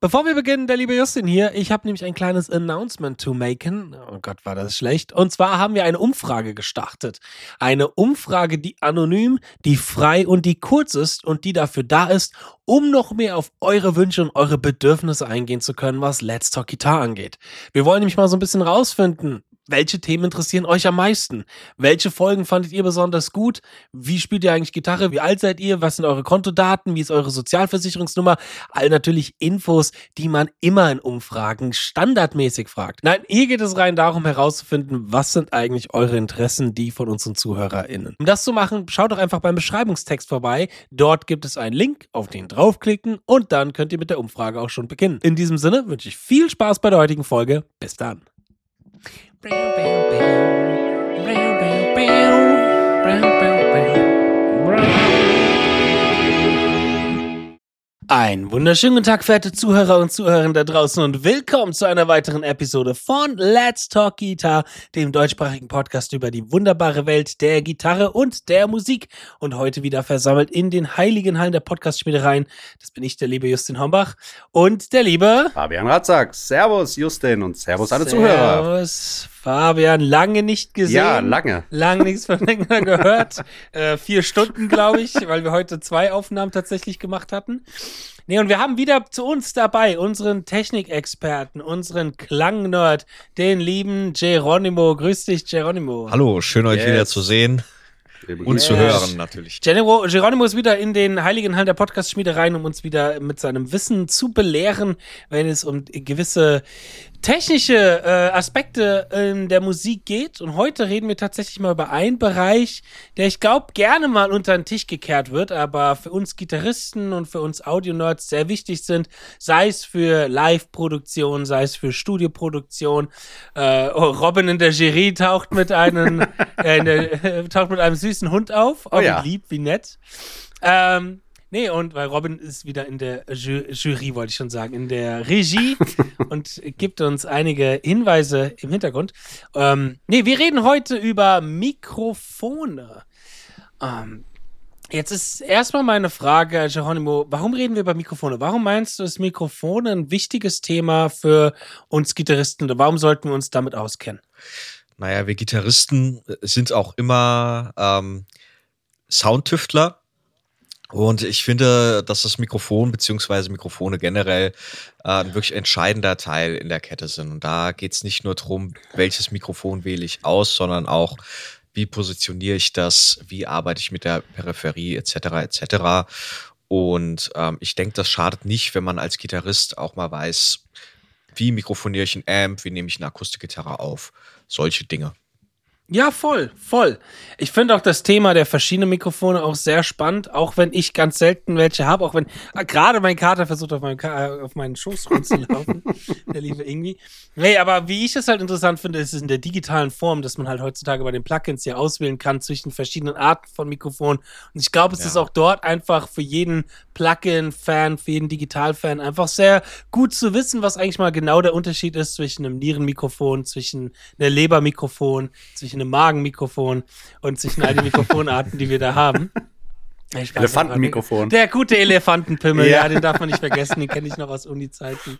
Bevor wir beginnen, der liebe Justin hier, ich habe nämlich ein kleines Announcement to maken. Oh Gott, war das schlecht. Und zwar haben wir eine Umfrage gestartet. Eine Umfrage, die anonym, die frei und die kurz ist und die dafür da ist, um noch mehr auf eure Wünsche und eure Bedürfnisse eingehen zu können, was Let's Talk Guitar angeht. Wir wollen nämlich mal so ein bisschen rausfinden, welche Themen interessieren euch am meisten? Welche Folgen fandet ihr besonders gut? Wie spielt ihr eigentlich Gitarre? Wie alt seid ihr? Was sind eure Kontodaten? Wie ist eure Sozialversicherungsnummer? All natürlich Infos, die man immer in Umfragen standardmäßig fragt. Nein, hier geht es rein darum herauszufinden, was sind eigentlich eure Interessen, die von unseren ZuhörerInnen. Um das zu machen, schaut doch einfach beim Beschreibungstext vorbei. Dort gibt es einen Link, auf den draufklicken und dann könnt ihr mit der Umfrage auch schon beginnen. In diesem Sinne wünsche ich viel Spaß bei der heutigen Folge. Bis dann. Einen wunderschönen guten Tag, verehrte Zuhörer und Zuhörerinnen da draußen und willkommen zu einer weiteren Episode von Let's Talk Guitar, dem deutschsprachigen Podcast über die wunderbare Welt der Gitarre und der Musik. Und heute wieder versammelt in den heiligen Hallen der Podcast-Schmiedereien. Das bin ich, der liebe Justin Hombach und der liebe Fabian Ratzak. Servus Justin und Servus alle Zuhörer. Servus Fabian, lange nicht gesehen. Ja, lange. Lange nichts voneinander gehört. 4 Stunden, glaube ich, weil wir heute 2 Aufnahmen tatsächlich gemacht hatten. Nee, und wir haben wieder zu uns dabei unseren Technikexperten, unseren Klangnerd, den lieben Geronimo. Grüß dich, Geronimo. Hallo, schön euch wieder zu sehen und zu hören natürlich. Geronimo ist wieder in den heiligen Hallen der Podcast-Schmiedereien, um uns wieder mit seinem Wissen zu belehren, wenn es um gewisse technische Aspekte in der Musik geht. Und heute reden wir tatsächlich mal über einen Bereich, der ich glaube gerne mal unter den Tisch gekehrt wird, aber für uns Gitarristen und für uns Audio-Nerds sehr wichtig sind, sei es für Live-Produktion, sei es für Studioproduktion. Robin in der Jury taucht mit einem süßen Hund auf. Oh ja. Wie lieb, wie nett. Nee, und weil Robin ist wieder in der Jury, wollte ich schon sagen, in der Regie und gibt uns einige Hinweise im Hintergrund. Wir reden heute über Mikrofone. Jetzt ist erstmal meine Frage, Geronimo, warum reden wir über Mikrofone? Warum meinst du, ist Mikrofone ein wichtiges Thema für uns Gitarristen? Warum sollten wir uns damit auskennen? Naja, wir Gitarristen sind auch immer Soundtüftler. Und ich finde, dass das Mikrofon bzw. Mikrofone generell ein wirklich entscheidender Teil in der Kette sind. Und da geht es nicht nur darum, welches Mikrofon wähle ich aus, sondern auch, wie positioniere ich das, wie arbeite ich mit der Peripherie etc. etc. Und ich denke, das schadet nicht, wenn man als Gitarrist auch mal weiß, wie mikrofoniere ich ein Amp, wie nehme ich eine Akustikgitarre auf, solche Dinge. Ja, voll. Ich finde auch das Thema der verschiedenen Mikrofone auch sehr spannend, auch wenn ich ganz selten welche habe, auch wenn gerade mein Kater versucht, auf meinen Schoß rumzulaufen, der liebe irgendwie. Nee, aber wie ich es halt interessant finde, ist es in der digitalen Form, dass man halt heutzutage bei den Plugins ja auswählen kann zwischen verschiedenen Arten von Mikrofonen. Und ich glaube, es ist auch dort einfach für jeden Plugin-Fan, für jeden Digital-Fan einfach sehr gut zu wissen, was eigentlich mal genau der Unterschied ist zwischen einem Nierenmikrofon, zwischen einem Lebermikrofon, zwischen einem Magenmikrofon und zwischen all den Mikrofonarten, die wir da haben. Elefantenmikrofon. Der gute Elefantenpimmel, ja, den darf man nicht vergessen, den kenne ich noch aus Uni-Zeiten.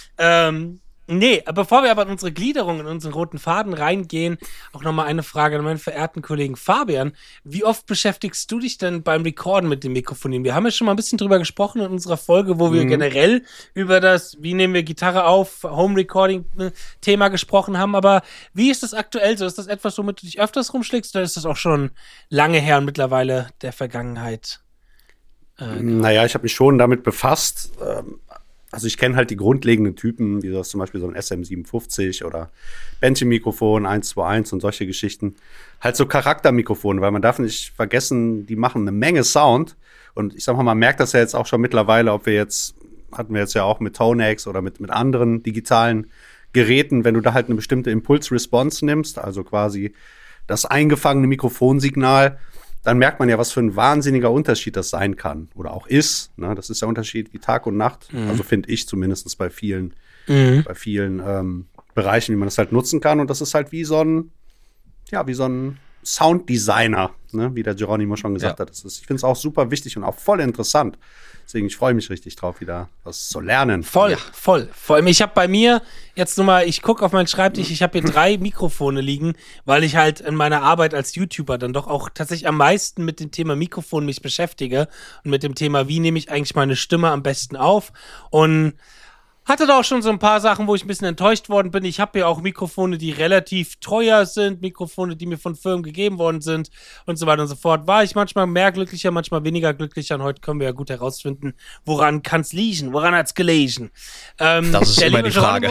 Bevor wir aber in unsere Gliederung, in unseren roten Faden reingehen, auch nochmal eine Frage an meinen verehrten Kollegen Fabian. Wie oft beschäftigst du dich denn beim Recorden mit dem Mikrofonieren? Wir haben ja schon mal ein bisschen drüber gesprochen in unserer Folge, wo wir generell über das, wie nehmen wir Gitarre auf, Home-Recording-Thema gesprochen haben. Aber wie ist das aktuell so? Ist das etwas, womit du dich öfters rumschlägst, oder ist das auch schon lange her und mittlerweile der Vergangenheit? Naja, ich habe mich schon damit befasst. Also ich kenne halt die grundlegenden Typen, wie das zum Beispiel so ein SM57 oder Bändchenmikrofon 121 und solche Geschichten. Halt so Charaktermikrofone, weil man darf nicht vergessen, die machen eine Menge Sound. Und ich sag mal, man merkt das ja jetzt auch schon mittlerweile, hatten wir jetzt ja auch mit Tonex oder mit anderen digitalen Geräten, wenn du da halt eine bestimmte Impulse-Response nimmst, also quasi das eingefangene Mikrofonsignal, dann merkt man ja, was für ein wahnsinniger Unterschied das sein kann oder auch ist. Ne? Das ist der Unterschied wie Tag und Nacht. Also finde ich zumindest bei vielen Bereichen, wie man das halt nutzen kann. Und das ist halt wie so ein Sounddesigner, ne, wie der Geronimo schon gesagt hat. Ich finde es auch super wichtig und auch voll interessant. Deswegen, ich freue mich richtig drauf, wieder was zu lernen. Voll. Vor allem, ich habe bei mir jetzt nur mal, ich gucke auf meinen Schreibtisch, ich habe hier 3 Mikrofone liegen, weil ich halt in meiner Arbeit als YouTuber dann doch auch tatsächlich am meisten mit dem Thema Mikrofon mich beschäftige und mit dem Thema, wie nehme ich eigentlich meine Stimme am besten auf, und hatte da auch schon so ein paar Sachen, wo ich ein bisschen enttäuscht worden bin. Ich habe ja auch Mikrofone, die relativ teuer sind, Mikrofone, die mir von Firmen gegeben worden sind und so weiter und so fort. War ich manchmal mehr glücklicher, manchmal weniger glücklicher, und heute können wir ja gut herausfinden, woran kann es liegen, woran hat es gelegen. Das ist immer die Frage.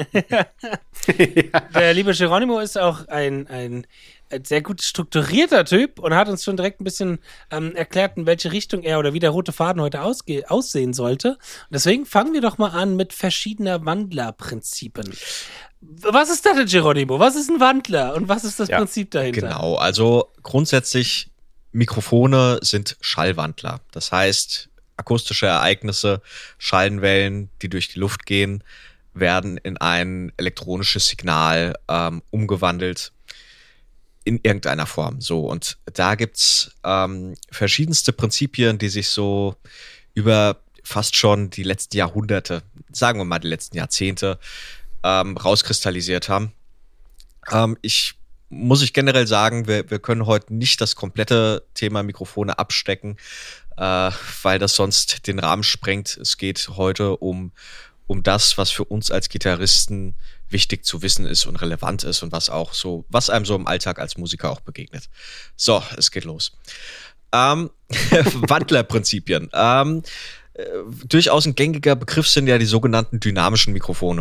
Der liebe Geronimo ist auch ein sehr gut strukturierter Typ und hat uns schon direkt ein bisschen erklärt, in welche Richtung er oder wie der rote Faden heute aussehen sollte. Und deswegen fangen wir doch mal an mit verschiedener Wandlerprinzipien. Was ist das denn, Geronimo? Was ist ein Wandler und was ist das Prinzip dahinter? Genau, also grundsätzlich Mikrofone sind Schallwandler. Das heißt, akustische Ereignisse, Schallwellen, die durch die Luft gehen, werden in ein elektronisches Signal umgewandelt in irgendeiner Form. So, und da gibt's verschiedenste Prinzipien, die sich so über fast schon die letzten Jahrhunderte, sagen wir mal die letzten Jahrzehnte, rauskristallisiert haben. Muss ich generell sagen, wir können heute nicht das komplette Thema Mikrofone abstecken, weil das sonst den Rahmen sprengt. Es geht heute um das, was für uns als Gitarristen wichtig zu wissen ist und relevant ist und was einem so im Alltag als Musiker auch begegnet. So, es geht los. Wandlerprinzipien. Durchaus ein gängiger Begriff sind ja die sogenannten dynamischen Mikrofone.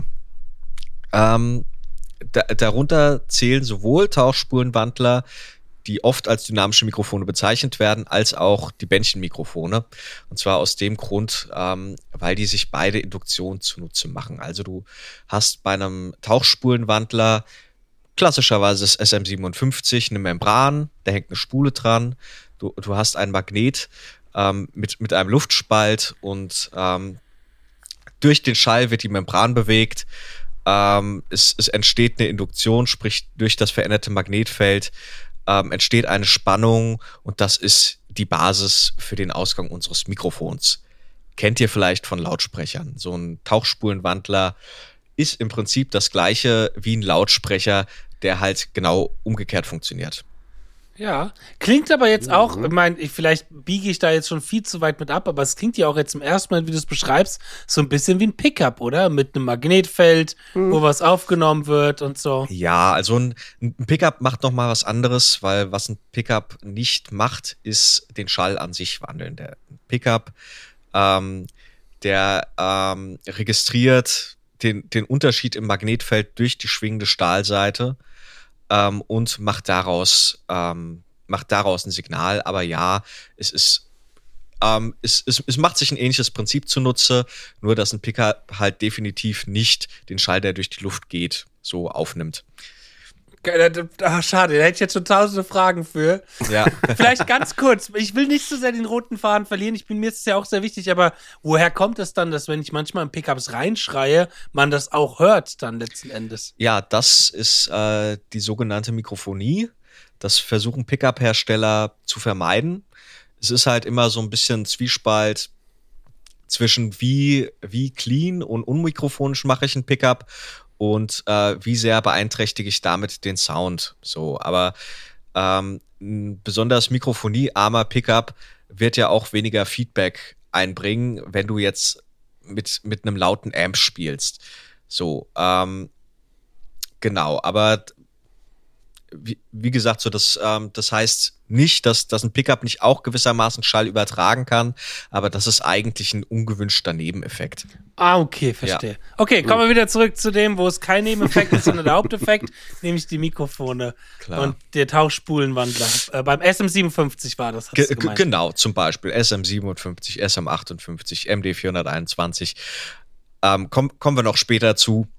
Darunter zählen sowohl Tauchspulenwandler, die oft als dynamische Mikrofone bezeichnet werden, als auch die Bändchenmikrofone. Und zwar aus dem Grund, weil die sich beide Induktion zunutze machen. Also du hast bei einem Tauchspulenwandler klassischerweise das SM57, eine Membran, da hängt eine Spule dran. Du hast ein Magnet mit einem Luftspalt, und durch den Schall wird die Membran bewegt. Es entsteht eine Induktion, sprich durch das veränderte Magnetfeld entsteht eine Spannung, und das ist die Basis für den Ausgang unseres Mikrofons. Kennt ihr vielleicht von Lautsprechern? So ein Tauchspulenwandler ist im Prinzip das gleiche wie ein Lautsprecher, der halt genau umgekehrt funktioniert. Ja, klingt aber jetzt auch, ich meine, vielleicht biege ich da jetzt schon viel zu weit mit ab, aber es klingt ja auch jetzt zum ersten Mal, wie du es beschreibst, so ein bisschen wie ein Pickup, oder? Mit einem Magnetfeld, wo was aufgenommen wird und so. Ja, also ein Pickup macht noch mal was anderes, weil was ein Pickup nicht macht, ist den Schall an sich wandeln. Der Pickup, der registriert den Unterschied im Magnetfeld durch die schwingende Stahlseite und macht daraus ein Signal. Aber ja, es macht sich ein ähnliches Prinzip zunutze, nur dass ein Pickup halt definitiv nicht den Schall, der durch die Luft geht, so aufnimmt. Schade, da hätte ich jetzt schon tausende Fragen für. Ja. Vielleicht ganz kurz, ich will nicht so sehr den roten Faden verlieren, mir ist es ja auch sehr wichtig, aber woher kommt es dann, dass wenn ich manchmal in Pickups reinschreie, man das auch hört dann letzten Endes? Ja, das ist die sogenannte Mikrofonie. Das versuchen Pickup-Hersteller zu vermeiden. Es ist halt immer so ein bisschen Zwiespalt zwischen wie clean und unmikrofonisch mache ich einen Pickup und wie sehr beeinträchtige ich damit den Sound. So, aber ein besonders mikrofoniearmer Pickup wird ja auch weniger Feedback einbringen, wenn du jetzt mit einem lauten Amp spielst. So, genau, aber wie gesagt, so das heißt nicht, dass ein Pickup nicht auch gewissermaßen Schall übertragen kann, aber das ist eigentlich ein ungewünschter Nebeneffekt. Ah, okay, verstehe. Ja. Okay, kommen wir wieder zurück zu dem, wo es kein Nebeneffekt ist, sondern der Haupteffekt, nämlich die Mikrofone. Klar. Und der Tauchspulenwandler. Beim SM57 war das, hast du gemeint. Genau, zum Beispiel SM57, SM58, MD421. Kommen wir noch später zu.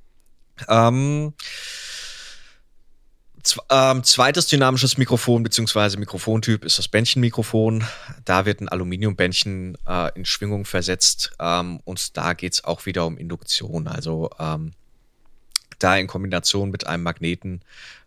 Zweites dynamisches Mikrofon bzw. Mikrofontyp ist das Bändchenmikrofon. Da wird ein Aluminiumbändchen in Schwingung versetzt und da geht es auch wieder um Induktion. Also da in Kombination mit einem Magneten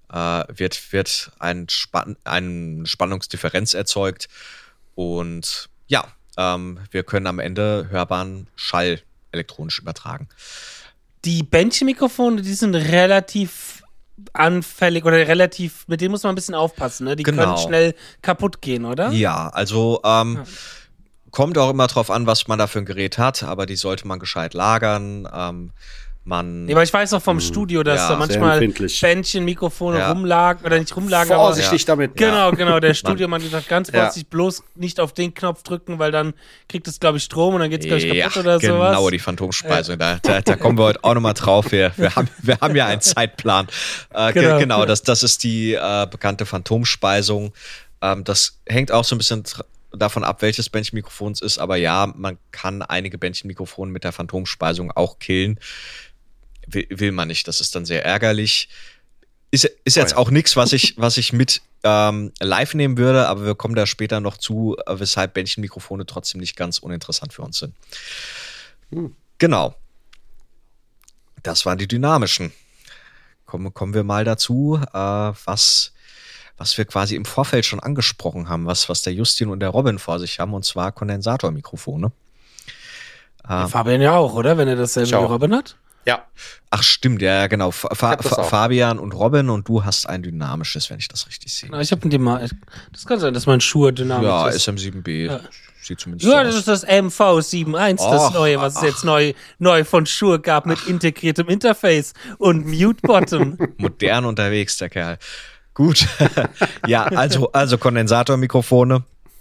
wird ein Spannungsdifferenz erzeugt und ja, wir können am Ende hörbaren Schall elektronisch übertragen. Die Bändchenmikrofone, die sind relativ anfällig oder mit denen muss man ein bisschen aufpassen, ne? Die können schnell kaputt gehen, oder? Ja, also kommt auch immer drauf an, was man da für ein Gerät hat, aber die sollte man gescheit lagern. Ja, aber ich weiß auch vom Studio, dass da manchmal Bändchenmikrofone rumlagen oder nicht rumlagen. Vorsichtig damit. Genau. Der Studiomann gesagt, ganz vorsichtig, bloß nicht auf den Knopf drücken, weil dann kriegt es, glaube ich, Strom und dann geht es, glaube ich, kaputt oder sowas. Genau, die Phantomspeisung. Da kommen wir heute auch nochmal drauf. Wir haben ja einen Zeitplan. Genau, das ist die bekannte Phantomspeisung. Das hängt auch so ein bisschen davon ab, welches Bändchenmikrofon es ist, aber ja, man kann einige Bändchenmikrofone mit der Phantomspeisung auch killen. Will man nicht, das ist dann sehr ärgerlich. Ist jetzt auch nichts, was ich mit live nehmen würde, aber wir kommen da später noch zu, weshalb Bändchenmikrofone trotzdem nicht ganz uninteressant für uns sind. Genau. Das waren die dynamischen. Kommen wir mal dazu, was wir quasi im Vorfeld schon angesprochen haben, was der Justin und der Robin vor sich haben, und zwar Kondensatormikrofone. Fabian ja auch, oder? Wenn er dasselbe wie Robin hat? Ja. Ach stimmt, ja genau. Fabian und Robin, und du hast ein dynamisches, wenn ich das richtig sehe. Ich habe das kann sein, dass mein Schuh dynamisch ist. Ja, SM7B. Sieht zumindest so aus. Das ist das MV71, das neue, was es jetzt neu von Shure gab mit integriertem Interface und Mute-Bottom. Modern unterwegs, der Kerl. Gut. Ja, also Kondensatormikrofone.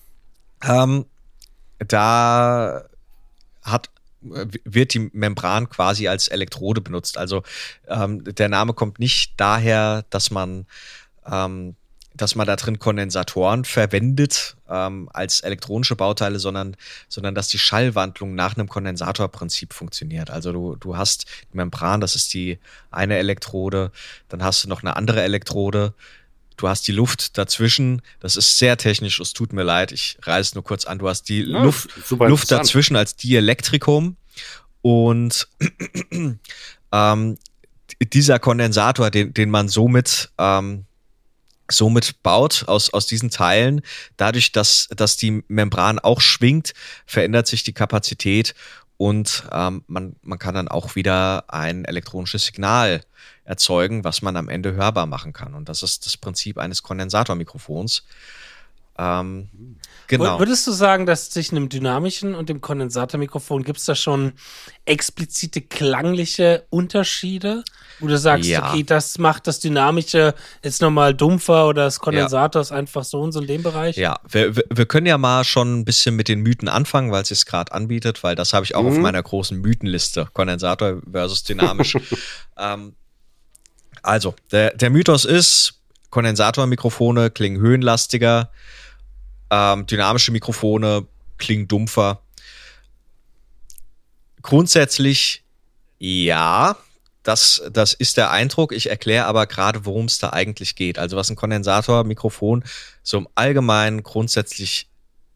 Da wird die Membran quasi als Elektrode benutzt. Also der Name kommt nicht daher, dass man da drin Kondensatoren verwendet als elektronische Bauteile, sondern dass die Schallwandlung nach einem Kondensatorprinzip funktioniert. Also du hast die Membran, das ist die eine Elektrode, dann hast du noch eine andere Elektrode, du hast die Luft dazwischen, das ist sehr technisch, es tut mir leid, ich reiße es nur kurz an, du hast die Luft dazwischen als Dielektrikum und dieser Kondensator, den man somit baut aus diesen Teilen, dadurch, dass die Membran auch schwingt, verändert sich die Kapazität und man kann dann auch wieder ein elektronisches Signal erzeugen, was man am Ende hörbar machen kann. Und das ist das Prinzip eines Kondensatormikrofons. Genau. Würdest du sagen, dass zwischen dem dynamischen und dem Kondensatormikrofon gibt es da schon explizite klangliche Unterschiede? Wo du sagst, okay, das macht das Dynamische jetzt nochmal dumpfer oder das Kondensator ist einfach so und so in dem Bereich? Ja, wir können ja mal schon ein bisschen mit den Mythen anfangen, weil es sich gerade anbietet, weil das habe ich auch auf meiner großen Mythenliste, Kondensator versus dynamisch. Also, der Mythos ist, Kondensatormikrofone klingen höhenlastiger, dynamische Mikrofone klingen dumpfer. Grundsätzlich ja, das ist der Eindruck. Ich erkläre aber gerade, worum es da eigentlich geht. Also was ein Kondensatormikrofon so im Allgemeinen grundsätzlich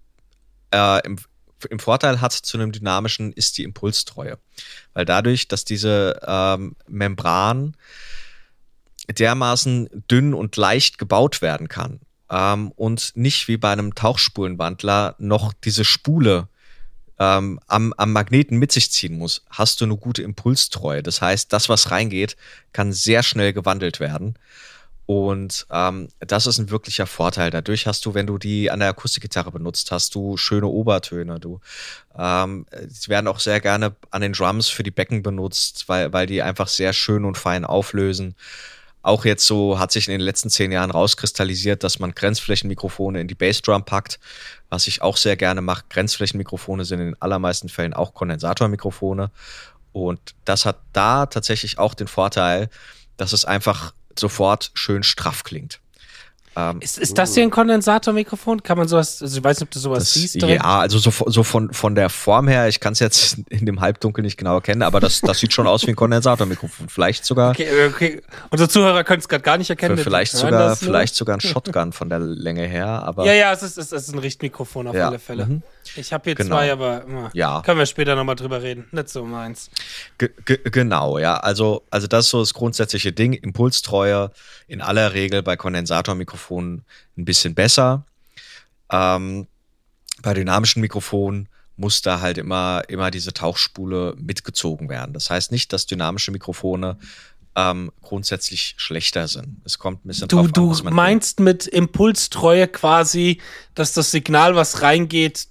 im Vorteil hat zu einem dynamischen, ist die Impulstreue. Weil dadurch, dass diese Membran dermaßen dünn und leicht gebaut werden kann und nicht wie bei einem Tauchspulenwandler noch diese Spule am Magneten mit sich ziehen muss, hast du eine gute Impulstreue. Das heißt, das, was reingeht, kann sehr schnell gewandelt werden. Und das ist ein wirklicher Vorteil. Dadurch hast du, wenn du die an der Akustikgitarre benutzt, hast du schöne Obertöne. Sie werden auch sehr gerne an den Drums für die Becken benutzt, weil die einfach sehr schön und fein auflösen. Auch jetzt so hat sich in den letzten 10 Jahren rauskristallisiert, dass man Grenzflächenmikrofone in die Bassdrum packt, was ich auch sehr gerne mache. Grenzflächenmikrofone sind in den allermeisten Fällen auch Kondensatormikrofone. Und das hat da tatsächlich auch den Vorteil, dass es einfach sofort schön straff klingt. Ist das hier ein Kondensatormikrofon? Kann man sowas, also ich weiß nicht, ob du sowas siehst? Ja, also so von der Form her, ich kann es jetzt in dem Halbdunkel nicht genau erkennen, aber das sieht schon aus wie ein Kondensatormikrofon. Vielleicht sogar. Okay. Unsere Zuhörer können es gerade gar nicht erkennen. Vielleicht sogar ein Shotgun von der Länge her. Aber ja, es ist ein Richtmikrofon auf alle Fälle. Ich habe hier Genau. 2, aber Ja. können wir später nochmal drüber reden. Nicht so meins. Genau, ja. Also das ist so das grundsätzliche Ding. Impulstreue in aller Regel bei Kondensatormikrofonen ein bisschen besser. Bei dynamischen Mikrofonen muss da halt immer diese Tauchspule mitgezogen werden. Das heißt nicht, dass dynamische Mikrofone grundsätzlich schlechter sind. Es kommt ein bisschen drauf an, Du was man meinst mit Impulstreue quasi, dass das Signal, was reingeht,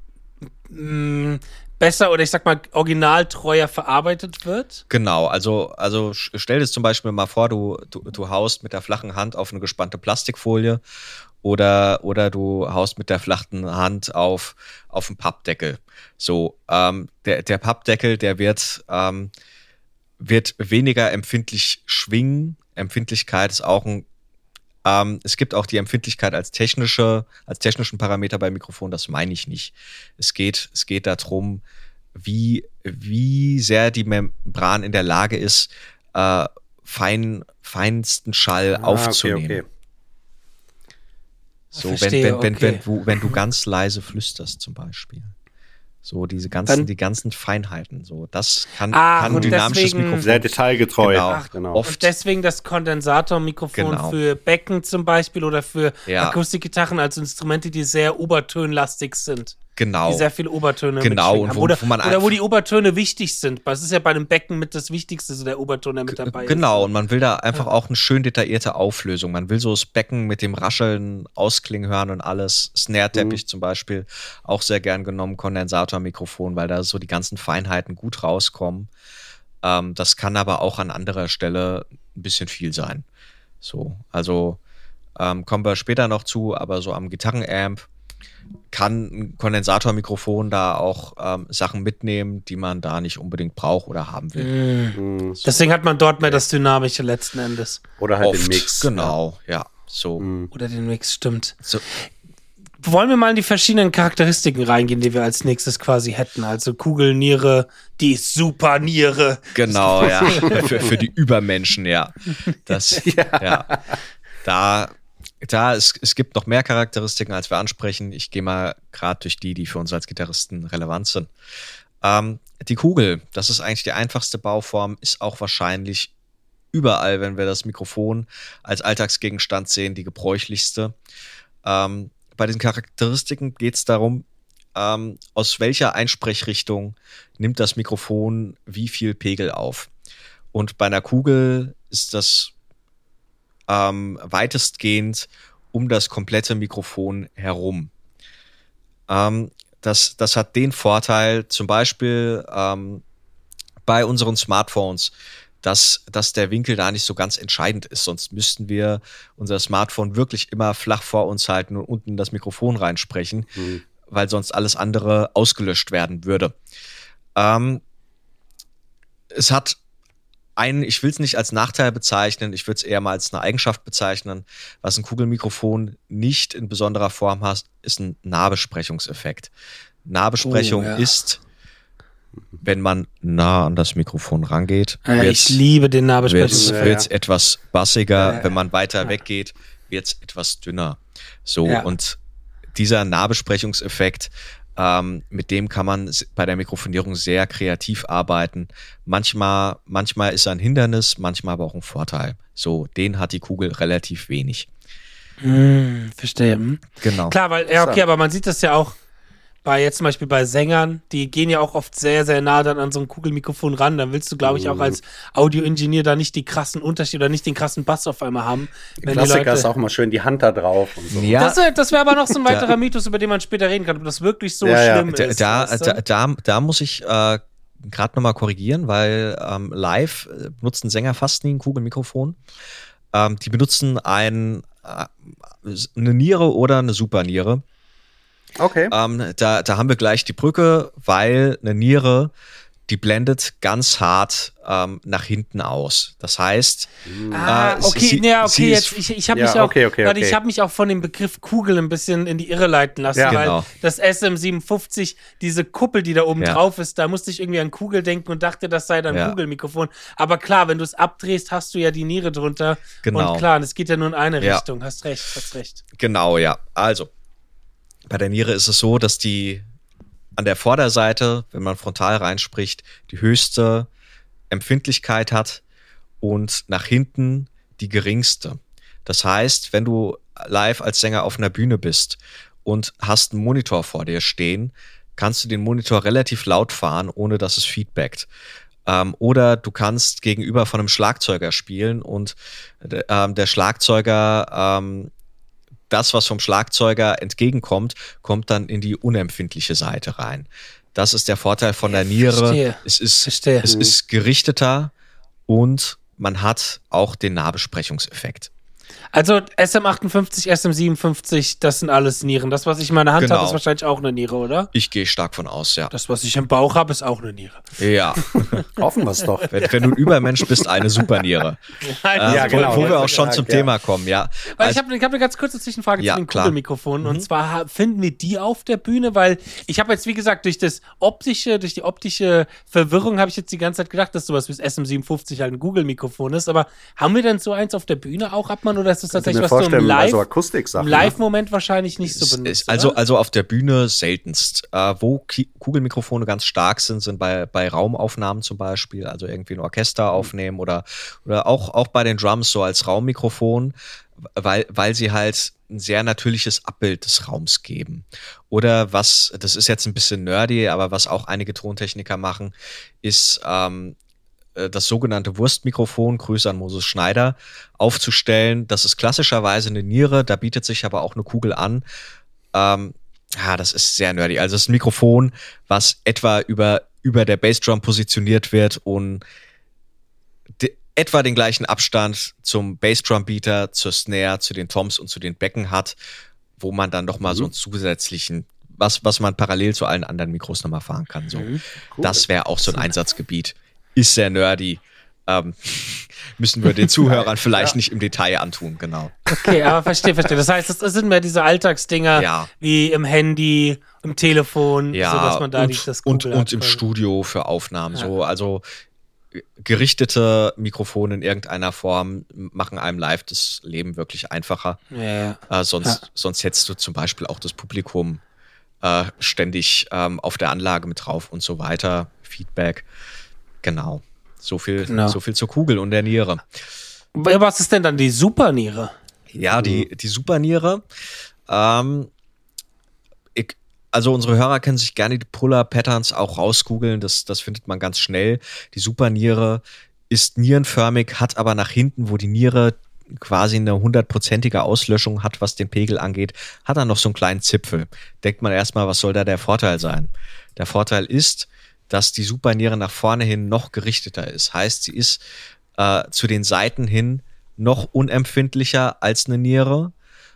besser oder ich sag mal originaltreuer verarbeitet wird? Genau, also stell dir zum Beispiel mal vor, du haust mit der flachen Hand auf eine gespannte Plastikfolie oder du haust mit der flachen Hand auf einen Pappdeckel. So, der Pappdeckel, der wird weniger empfindlich schwingen. Empfindlichkeit ist auch es gibt auch die Empfindlichkeit als technischen Parameter bei Mikrofonen, das meine ich nicht. Es geht darum, wie sehr die Membran in der Lage ist, feinsten Schall aufzunehmen. Okay. So, Verstehe, wenn du ganz leise flüsterst zum Beispiel. So die ganzen Feinheiten. So, das kann ein und dynamisches deswegen- Mikrofon. Sehr detailgetreu. Genau. Genau. Oft- Und deswegen das Kondensatormikrofon Genau. für Becken zum Beispiel oder für Ja. Akustikgitarren als Instrumente, die sehr obertönlastig sind. Genau. Die sehr viele Obertöne Genau, mitschwingen und haben. wo man Oder wo einfach- die Obertöne wichtig sind. Das ist ja bei einem Becken mit das Wichtigste, so der Oberton, der mit dabei Genau, ist. und man will da einfach auch eine schön detaillierte Auflösung. Man will so das Becken mit dem Rascheln ausklingen hören und alles. Snare-Teppich zum Beispiel, auch sehr gern genommen, Kondensatormikrofon, weil da so die ganzen Feinheiten gut rauskommen. Das kann aber auch an anderer Stelle ein bisschen viel sein. So, also kommen wir später noch zu, aber so am Gitarrenamp kann ein Kondensatormikrofon da auch Sachen mitnehmen, die man da nicht unbedingt braucht oder haben will. Deswegen hat man dort mehr das Dynamische letzten Endes. Oder halt Oft, den Mix. genau, ja, so. Oder den Mix, stimmt. so. Wollen wir mal in die verschiedenen Charakteristiken reingehen, die wir als nächstes quasi hätten? Also Kugelniere, die Superniere. Genau, ja, für die Übermenschen, ja. Das, ja. Es gibt noch mehr Charakteristiken, als wir ansprechen. Ich gehe mal gerade durch die für uns als Gitarristen relevant sind. Die Kugel, das ist eigentlich die einfachste Bauform, ist auch wahrscheinlich überall, wenn wir das Mikrofon als Alltagsgegenstand sehen, die gebräuchlichste. Bei den Charakteristiken geht es darum, aus welcher Einsprechrichtung nimmt das Mikrofon wie viel Pegel auf. Und bei einer Kugel ist das weitestgehend um das komplette Mikrofon herum. Das hat den Vorteil, zum Beispiel bei unseren Smartphones, dass der Winkel da nicht so ganz entscheidend ist. Sonst müssten wir unser Smartphone wirklich immer flach vor uns halten und unten in das Mikrofon reinsprechen, weil sonst alles andere ausgelöscht werden würde. Es hat ich will es nicht als Nachteil bezeichnen, ich würde es eher mal als eine Eigenschaft bezeichnen. Was ein Kugelmikrofon nicht in besonderer Form hat, ist ein Nahbesprechungseffekt. Nahbesprechung ist, wenn man nah an das Mikrofon rangeht, Ich liebe den Nahbesprechungseffekt. wird es etwas bassiger. Wenn man weiter weggeht, wird es etwas dünner. So, und dieser Nahbesprechungseffekt, mit dem kann man bei der Mikrofonierung sehr kreativ arbeiten. Manchmal ist er ein Hindernis, manchmal aber auch ein Vorteil. So, den hat die Kugel relativ wenig. Verstehe. Genau. Klar, weil, aber man sieht das ja auch zum Beispiel bei Sängern, die gehen ja auch oft sehr, sehr nah dann an so ein Kugelmikrofon ran. Dann willst du, glaube ich, auch als Audioingenieur da nicht die krassen Unterschiede oder nicht den krassen Bass auf einmal haben. Wenn Klassiker die Leute, ist auch mal schön die Hand da drauf und so. Ja, das wäre aber noch so ein weiterer Mythos, über den man später reden kann, ob das wirklich so schlimm ist. weißt du? da muss ich gerade nochmal korrigieren, weil live benutzen Sänger fast nie ein Kugelmikrofon. Die benutzen eine Niere oder eine Superniere. Okay. Da haben wir gleich die Brücke, weil eine Niere, die blendet ganz hart nach hinten aus. Das heißt, ich habe mich auch, okay. ich habe mich auch von dem Begriff Kugel ein bisschen in die Irre leiten lassen, weil Genau. das SM57, diese Kuppel, die da oben drauf ist, da musste ich irgendwie an Kugel denken und dachte, das sei dann Kugelmikrofon. Aber klar, wenn du es abdrehst, hast du ja die Niere drunter. Genau. Und klar, es geht ja nur in eine Richtung. Hast recht. Genau, ja. Also, bei der Niere ist es so, dass die an der Vorderseite, wenn man frontal reinspricht, die höchste Empfindlichkeit hat und nach hinten die geringste. Das heißt, wenn du live als Sänger auf einer Bühne bist und hast einen Monitor vor dir stehen, kannst du den Monitor relativ laut fahren, ohne dass es feedbackt. Oder du kannst gegenüber von einem Schlagzeuger spielen und der Schlagzeuger, das, was vom Schlagzeuger entgegenkommt, kommt dann in die unempfindliche Seite rein. Das ist der Vorteil von der Niere. Es ist gerichteter und man hat auch den Nahbesprechungseffekt. Also SM58, SM57, das sind alles Nieren. Das, was ich in meiner Hand habe, ist wahrscheinlich auch eine Niere, oder? Ich gehe stark von aus, ja. Das, was ich im Bauch habe, ist auch eine Niere. Ja. Hoffen wir es doch. Wenn du ein Übermensch bist, eine Superniere. Ja, genau. Wo wir auch schon zum Thema kommen, ja. Weil ich hab eine ganz kurze Zwischenfrage zu den Kugelmikrofonen. Und zwar finden wir die auf der Bühne, weil ich habe jetzt, wie gesagt, durch die optische Verwirrung habe ich jetzt die ganze Zeit gedacht, dass sowas wie das SM57 halt ein Google-Mikrofon ist. Aber haben wir denn so eins auf der Bühne auch, Abmann, oder ist das tatsächlich was du im Live-Moment wahrscheinlich nicht so benutzt? Also auf der Bühne seltenst. Wo Kugelmikrofone ganz stark sind bei Raumaufnahmen zum Beispiel, also irgendwie ein Orchester aufnehmen oder auch bei den Drums so als Raummikrofon, weil sie halt ein sehr natürliches Abbild des Raums geben. Oder das ist jetzt ein bisschen nerdy, aber was auch einige Tontechniker machen, ist das sogenannte Wurstmikrofon, Grüße an Moses Schneider, aufzustellen. Das ist klassischerweise eine Niere, da bietet sich aber auch eine Kugel an. Das ist sehr nerdy. Also es ist ein Mikrofon, was etwa über der Bassdrum positioniert wird und etwa den gleichen Abstand zum Bassdrum-Beater, zur Snare, zu den Toms und zu den Becken hat, wo man dann noch mal so einen zusätzlichen, was man parallel zu allen anderen Mikros nochmal fahren kann. So. Cool. Das wäre auch so ein Einsatzgebiet. Ist sehr nerdy. Müssen wir den Zuhörern vielleicht nicht im Detail antun, genau. Okay, aber verstehe. Das heißt, das sind mehr diese Alltagsdinger wie im Handy, im Telefon, sodass man da das Kugel und im Studio für Aufnahmen. So, also gerichtete Mikrofone in irgendeiner Form machen einem live das Leben wirklich einfacher. Sonst hättest du zum Beispiel auch das Publikum ständig auf der Anlage mit drauf und so weiter. Feedback. Genau. So viel zur Kugel und der Niere. Was ist denn dann die Superniere? Ja, die Superniere. Also unsere Hörer können sich gerne die Puller-Patterns auch rausgoogeln. Das findet man ganz schnell. Die Superniere ist nierenförmig, hat aber nach hinten, wo die Niere quasi eine 100%ige Auslöschung hat, was den Pegel angeht, hat er noch so einen kleinen Zipfel. Denkt man erstmal, was soll da der Vorteil sein? Der Vorteil ist, dass die Superniere nach vorne hin noch gerichteter ist. Heißt, sie ist zu den Seiten hin noch unempfindlicher als eine Niere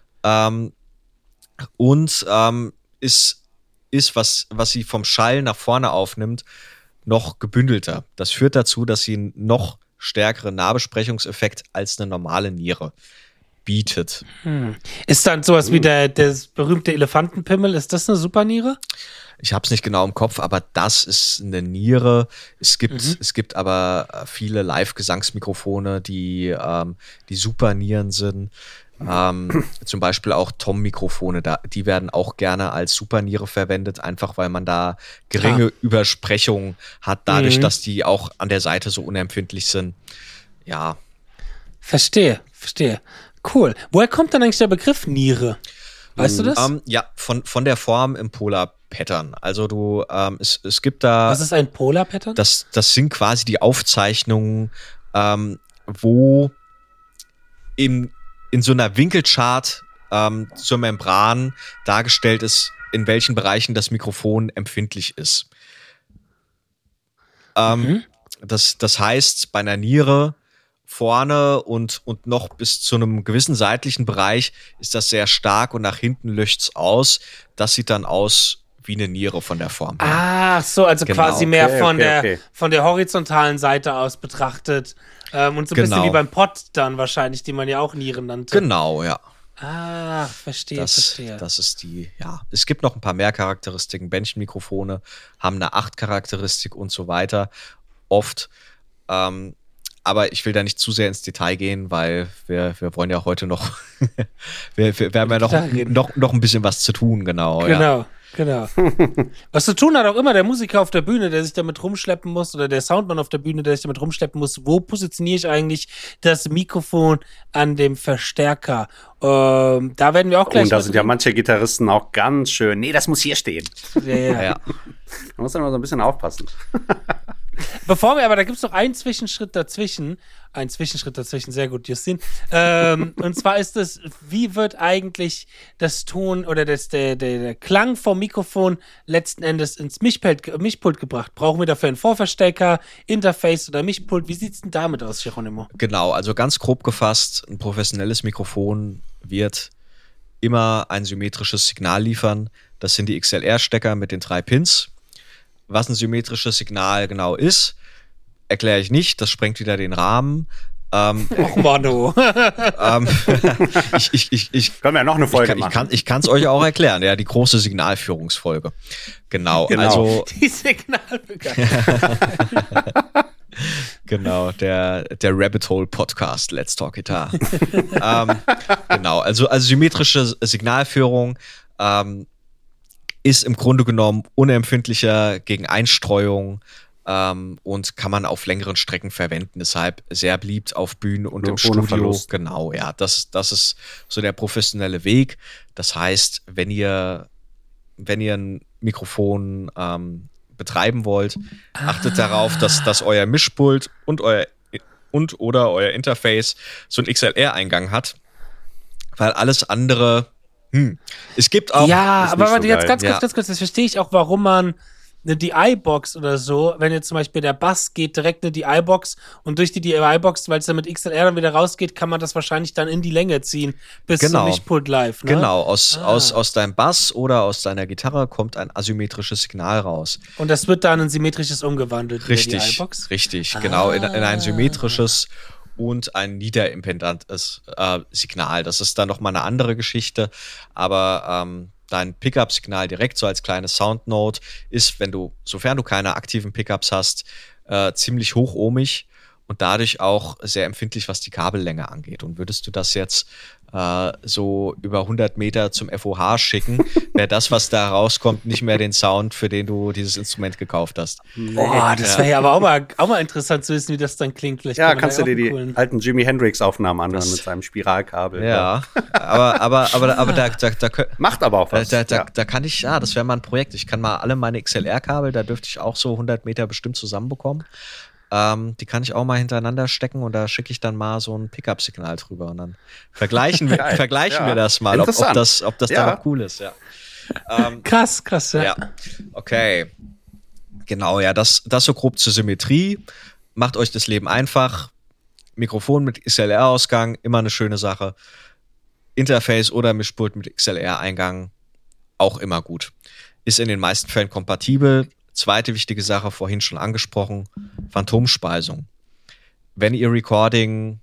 und ist, was sie vom Schall nach vorne aufnimmt, noch gebündelter. Das führt dazu, dass sie einen noch stärkeren Nahbesprechungseffekt als eine normale Niere bietet. Ist dann sowas wie der berühmte Elefantenpimmel, ist das eine Superniere? Ich habe es nicht genau im Kopf, aber das ist eine Niere. Es gibt aber viele Live-Gesangsmikrofone, die Supernieren sind. Zum Beispiel auch Tom-Mikrofone, die werden auch gerne als Superniere verwendet, einfach weil man da geringe Übersprechung hat, dadurch, dass die auch an der Seite so unempfindlich sind. Ja. Verstehe. Cool. Woher kommt dann eigentlich der Begriff Niere? Weißt du das? Von der Form im Polar-Pattern. Also es gibt da... Was ist ein Polar-Pattern? Das sind quasi die Aufzeichnungen, wo in so einer Winkelchart zur Membran dargestellt ist, in welchen Bereichen das Mikrofon empfindlich ist. Das heißt, bei einer Niere vorne und noch bis zu einem gewissen seitlichen Bereich ist das sehr stark und nach hinten löscht's aus. Das sieht dann aus wie eine Niere von der Form her. Ach so, also quasi mehr von der horizontalen Seite aus betrachtet. Und so ein bisschen wie beim Pott dann wahrscheinlich, die man ja auch Nieren nannte. Genau, ja. Ah, verstehe. Das ist es gibt noch ein paar mehr Charakteristiken. Bändchenmikrofone haben eine 8-Charakteristik und so weiter. Oft. Aber ich will da nicht zu sehr ins Detail gehen, weil wir wollen ja heute noch, wir haben ja noch ein bisschen was zu tun, genau. Genau. Was zu tun hat auch immer der Musiker auf der Bühne, der sich damit rumschleppen muss, oder der Soundmann auf der Bühne, der sich damit rumschleppen muss. Wo positioniere ich eigentlich das Mikrofon an dem Verstärker? Da werden wir auch gleich. Und da sind ja manche Gitarristen auch ganz schön. Nee, das muss hier stehen. Ja. Da muss man immer so ein bisschen aufpassen. Bevor wir aber, da gibt es noch einen Zwischenschritt dazwischen. Ein Zwischenschritt dazwischen, sehr gut, Justin. Und zwar ist es, wie wird eigentlich das Ton oder der Klang vom Mikrofon letzten Endes ins Mischpult gebracht? Brauchen wir dafür einen Vorverstärker, Interface oder Mischpult? Wie sieht es denn damit aus, Geronimo? Genau, also ganz grob gefasst, ein professionelles Mikrofon wird immer ein symmetrisches Signal liefern. Das sind die XLR-Stecker mit den 3 Pins. Was ein symmetrisches Signal genau ist, erkläre ich nicht. Das sprengt wieder den Rahmen. Och, Mano. Können wir ja noch eine Folge machen. Ich kann es euch auch erklären. Ja, die große Signalführungsfolge. Genau. Also die Signalführung. Genau, der Rabbit Hole Podcast, Let's Talk Guitar. Genau, also symmetrische Signalführung ist im Grunde genommen unempfindlicher gegen Einstreuung und kann man auf längeren Strecken verwenden. Deshalb sehr beliebt auf Bühnen und im Studio. Verlust. Genau, ja, das ist so der professionelle Weg. Das heißt, wenn ihr ein Mikrofon betreiben wollt, achtet darauf, dass euer Mischpult oder euer Interface so einen XLR-Eingang hat, weil alles andere es gibt auch... Ja, aber so jetzt ganz geil. kurz, das verstehe ich auch, warum man eine DI-Box oder so, wenn jetzt zum Beispiel der Bass geht, direkt eine DI-Box und durch die DI-Box, weil es dann mit XLR dann wieder rausgeht, kann man das wahrscheinlich dann in die Länge ziehen, bis zum Mischpult live, ne? Genau, aus deinem Bass oder aus deiner Gitarre kommt ein asymmetrisches Signal raus. Und das wird dann in ein symmetrisches umgewandelt Richtig, in der DI-Box? richtig, genau, in ein symmetrisches und ein niederimpedantes Signal. Das ist dann nochmal eine andere Geschichte, aber dein Pickup-Signal direkt so als kleine Soundnote ist, sofern du keine aktiven Pickups hast, ziemlich hochohmig und dadurch auch sehr empfindlich, was die Kabellänge angeht. Und würdest du das jetzt so über 100 Meter zum FOH schicken, wäre das, was da rauskommt, nicht mehr den Sound, für den du dieses Instrument gekauft hast. Boah, das wäre ja aber auch mal interessant zu wissen, wie das dann klingt. Vielleicht Ja, kannst du dir die alten Jimi Hendrix-Aufnahmen anhören mit seinem Spiralkabel. Ja, aber da macht aber auch was. Da kann ich, das wäre mal ein Projekt. Ich kann mal alle meine XLR-Kabel, da dürfte ich auch so 100 Meter bestimmt zusammenbekommen. Die kann ich auch mal hintereinander stecken und da schicke ich dann mal so ein Pickup-Signal drüber und dann vergleichen wir das mal, ob das dann noch cool ist. Ja. Krass, ja. Ja, okay. Genau, ja, das so grob zur Symmetrie. Macht euch das Leben einfach. Mikrofon mit XLR-Ausgang, immer eine schöne Sache. Interface oder Mischpult mit XLR-Eingang, auch immer gut. Ist in den meisten Fällen kompatibel. Zweite wichtige Sache, vorhin schon angesprochen, Phantomspeisung. Wenn ihr Recording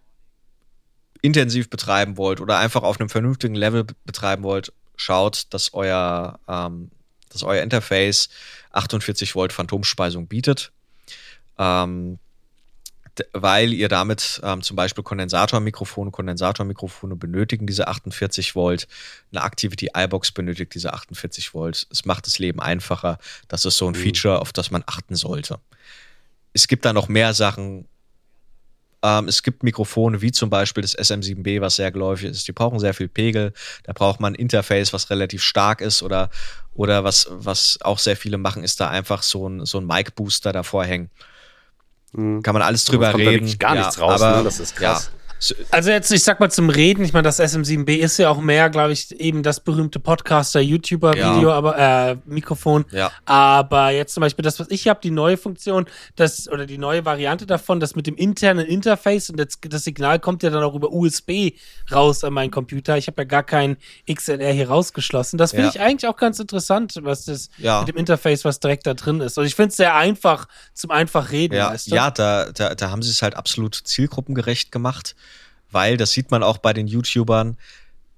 intensiv betreiben wollt oder einfach auf einem vernünftigen Level betreiben wollt, schaut, dass euer Interface 48 Volt Phantomspeisung bietet, weil ihr damit zum Beispiel Kondensatormikrofone benötigen diese 48 Volt, eine aktive DI-Box benötigt diese 48 Volt. Es macht das Leben einfacher. Das ist so ein Feature, auf das man achten sollte. Es gibt da noch mehr Sachen. Es gibt Mikrofone wie zum Beispiel das SM7B, was sehr geläufig ist. Die brauchen sehr viel Pegel. Da braucht man ein Interface, was relativ stark ist oder was auch sehr viele machen, ist da einfach so ein Mic-Booster davor hängen. Kann man alles drüber reden. Da wirklich gar nichts raus, aber, ne? Das ist krass. Ja. Also jetzt, ich sag mal zum Reden, ich meine, das SM7B ist ja auch mehr, glaube ich, eben das berühmte Podcaster-YouTuber-Video, aber Mikrofon. Ja. Aber jetzt zum Beispiel das, was ich habe, die neue Funktion, oder die neue Variante davon, das mit dem internen Interface und das Signal kommt ja dann auch über USB raus an meinen Computer. Ich habe ja gar kein XLR hier rausgeschlossen. Das finde ich eigentlich auch ganz interessant, was das mit dem Interface, was direkt da drin ist. Und ich finde es sehr einfach zum einfach reden. Weißt du? Ja, da haben sie es halt absolut zielgruppengerecht gemacht. Weil, das sieht man auch bei den YouTubern,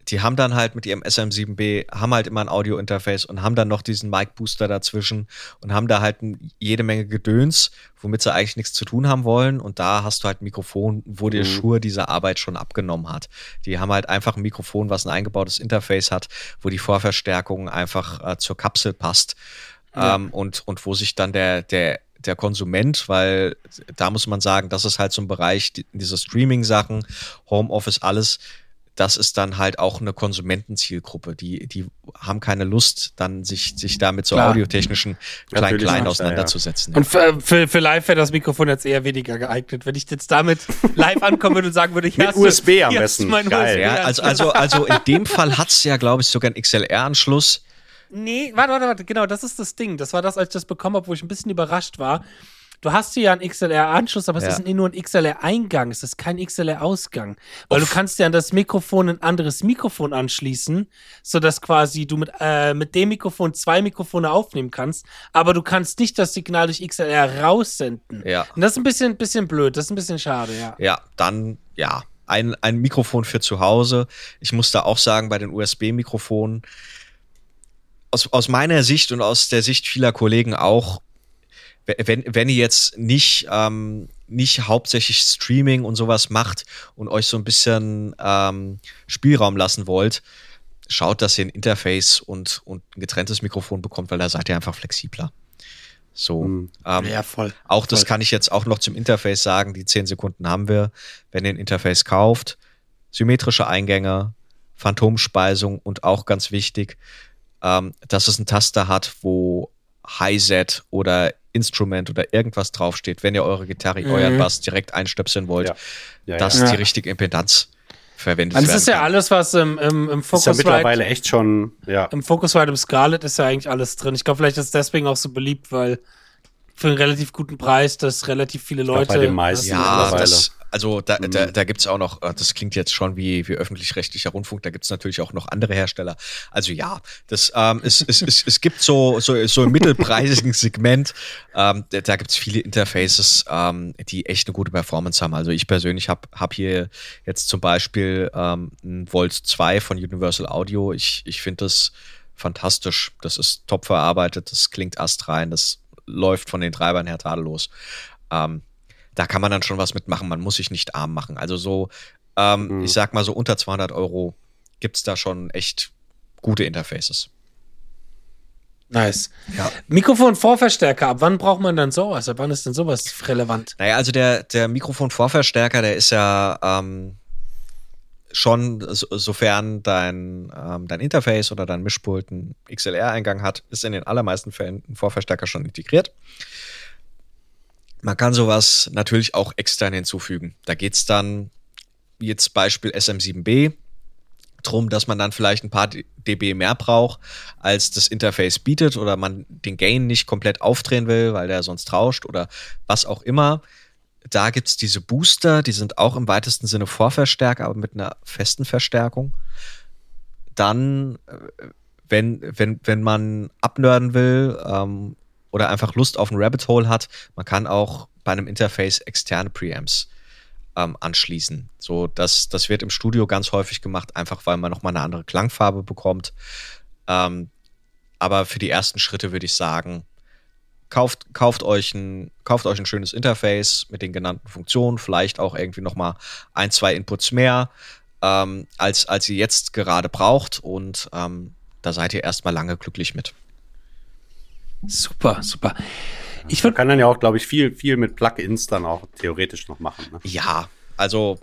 die haben dann halt mit ihrem SM7B, haben halt immer ein Audio-Interface und haben dann noch diesen Mic-Booster dazwischen und haben da halt jede Menge Gedöns, womit sie eigentlich nichts zu tun haben wollen. Und da hast du halt ein Mikrofon, wo dir Shure diese Arbeit schon abgenommen hat. Die haben halt einfach ein Mikrofon, was ein eingebautes Interface hat, wo die Vorverstärkung einfach zur Kapsel passt. Ja. Und wo sich dann der Konsument, weil da muss man sagen, das ist halt so ein Bereich, diese Streaming-Sachen, Homeoffice, alles, das ist dann halt auch eine Konsumentenzielgruppe. Die haben keine Lust, dann sich da mit so audiotechnischen klein auseinanderzusetzen. Ja. Und für live wäre das Mikrofon jetzt eher weniger geeignet. Wenn ich jetzt damit live ankommen würde und sagen würde, mit USB am besten. Geil. Ja, also in dem Fall hat es ja, glaube ich, sogar einen XLR-Anschluss. Nee, warte, genau, das ist das Ding. Das war das, als ich das bekommen habe, wo ich ein bisschen überrascht war. Du hast hier ja einen XLR-Anschluss, aber es ist nur ein XLR-Eingang, es ist kein XLR-Ausgang. Weil du kannst ja an das Mikrofon ein anderes Mikrofon anschließen, sodass quasi du mit dem Mikrofon 2 Mikrofone aufnehmen kannst, aber du kannst nicht das Signal durch XLR raussenden. Ja. Und das ist ein bisschen blöd, das ist ein bisschen schade, ja. Ja, dann, ja, ein Mikrofon für zu Hause. Ich muss da auch sagen, bei den USB-Mikrofonen, aus meiner Sicht und aus der Sicht vieler Kollegen auch, wenn ihr jetzt nicht hauptsächlich Streaming und sowas macht und euch so ein bisschen Spielraum lassen wollt, schaut, dass ihr ein Interface und ein getrenntes Mikrofon bekommt, weil da seid ihr einfach flexibler. So. Ja, voll. Auch das kann ich jetzt auch noch zum Interface sagen, die 10 Sekunden haben wir. Wenn ihr ein Interface kauft, symmetrische Eingänge, Phantomspeisung und auch ganz wichtig, dass es einen Taster hat, wo Hi-Set oder Instrument oder irgendwas draufsteht, wenn ihr eure Gitarre, euren Bass direkt einstöpseln wollt, dass die richtige Impedanz verwendet wird. Das ist ja alles, was im Focusrite ist ja mittlerweile echt schon, im Focusrite, im Scarlett ist ja eigentlich alles drin. Ich glaube, vielleicht ist es deswegen auch so beliebt, weil für einen relativ guten Preis, dass relativ viele Leute. Bei den meisten da gibt es auch noch, das klingt jetzt schon wie öffentlich-rechtlicher Rundfunk, da gibt es natürlich auch noch andere Hersteller. Also ja, das es gibt so im mittelpreisigen Segment, da gibt es viele Interfaces, die echt eine gute Performance haben. Also ich persönlich hab hier jetzt zum Beispiel ein Volt 2 von Universal Audio. Ich finde das fantastisch. Das ist top verarbeitet, das klingt astrein, das läuft von den Treibern her tadellos. Da kann man dann schon was mitmachen, man muss sich nicht arm machen. Also so, ich sag mal so unter 200 € gibt's da schon echt gute Interfaces. Nice. Ja. Mikrofon-Vorverstärker, ab wann braucht man dann sowas? Ab wann ist denn sowas relevant? Naja, also der Mikrofon-Vorverstärker, der ist ja schon, sofern dein Interface oder dein Mischpult einen XLR-Eingang hat, ist in den allermeisten Fällen ein Vorverstärker schon integriert. Man kann sowas natürlich auch extern hinzufügen. Da geht es dann, wie jetzt Beispiel SM7B, drum, dass man dann vielleicht ein paar dB mehr braucht, als das Interface bietet oder man den Gain nicht komplett aufdrehen will, weil der sonst rauscht oder was auch immer. Da gibt es diese Booster, die sind auch im weitesten Sinne Vorverstärker, aber mit einer festen Verstärkung. Dann, wenn man abnörden will oder einfach Lust auf ein Rabbit Hole hat, man kann auch bei einem Interface externe Preamps anschließen. So, das wird im Studio ganz häufig gemacht, einfach weil man nochmal eine andere Klangfarbe bekommt. Aber für die ersten Schritte würde ich sagen, kauft euch ein schönes Interface mit den genannten Funktionen, vielleicht auch irgendwie nochmal 1, 2 Inputs mehr, als ihr jetzt gerade braucht, und da seid ihr erstmal lange glücklich mit. Super. Man kann dann ja auch, glaube ich, viel mit Plugins dann auch theoretisch noch machen. Ne? Ja, also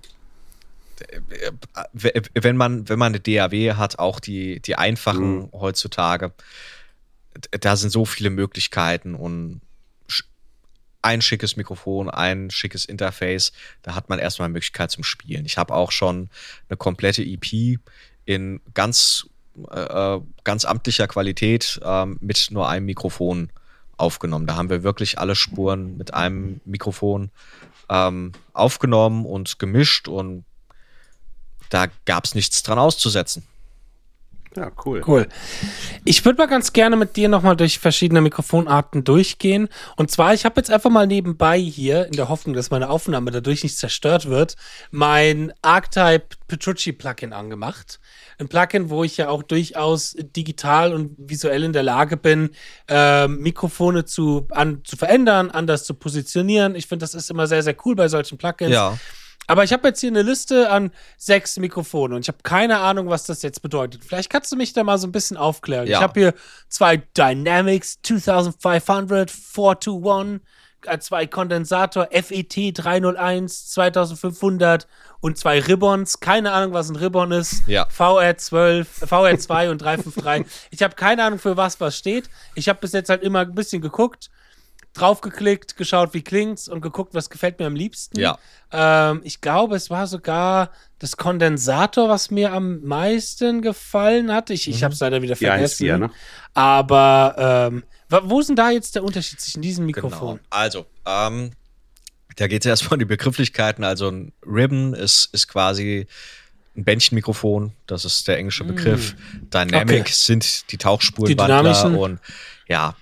wenn man eine DAW hat, auch die einfachen heutzutage, da sind so viele Möglichkeiten und ein schickes Mikrofon, ein schickes Interface, da hat man erstmal Möglichkeit zum Spielen. Ich habe auch schon eine komplette EP in ganz amtlicher Qualität mit nur einem Mikrofon aufgenommen. Da haben wir wirklich alle Spuren mit einem Mikrofon aufgenommen und gemischt, und da gab es nichts dran auszusetzen. Ja, cool. Cool. Ich würde mal ganz gerne mit dir nochmal durch verschiedene Mikrofonarten durchgehen. Und zwar, ich habe jetzt einfach mal nebenbei hier, in der Hoffnung, dass meine Aufnahme dadurch nicht zerstört wird, mein Archetype Petrucci Plugin angemacht. Ein Plugin, wo ich ja auch durchaus digital und visuell in der Lage bin, Mikrofone zu verändern, anders zu positionieren. Ich finde, das ist immer sehr, sehr cool bei solchen Plugins. Ja. Aber ich habe jetzt hier eine Liste an 6 Mikrofonen und ich habe keine Ahnung, was das jetzt bedeutet. Vielleicht kannst du mich da mal so ein bisschen aufklären. Ja. Ich habe hier 2 Dynamics 2500 421, 2 Kondensator FET 301 2500 und 2 Ribbons. Keine Ahnung, was ein Ribbon ist. Ja. VR2 und 353. Ich habe keine Ahnung, für was steht. Ich habe bis jetzt halt immer ein bisschen geguckt, draufgeklickt, geschaut, wie klingt's und geguckt, was gefällt mir am liebsten. Ja. Ich glaube, es war sogar das Kondensator, was mir am meisten gefallen hat. Ich habe es leider wieder Die vergessen. 1.4, ne? Aber wo ist denn da jetzt der Unterschied zwischen diesem Mikrofon? Genau. Also, da geht es erstmal um die Begrifflichkeiten. Also ein Ribbon ist quasi ein Bändchenmikrofon. Das ist der englische Begriff. Dynamic sind die Tauchspurenwandler. Die dynamischen. Und ja,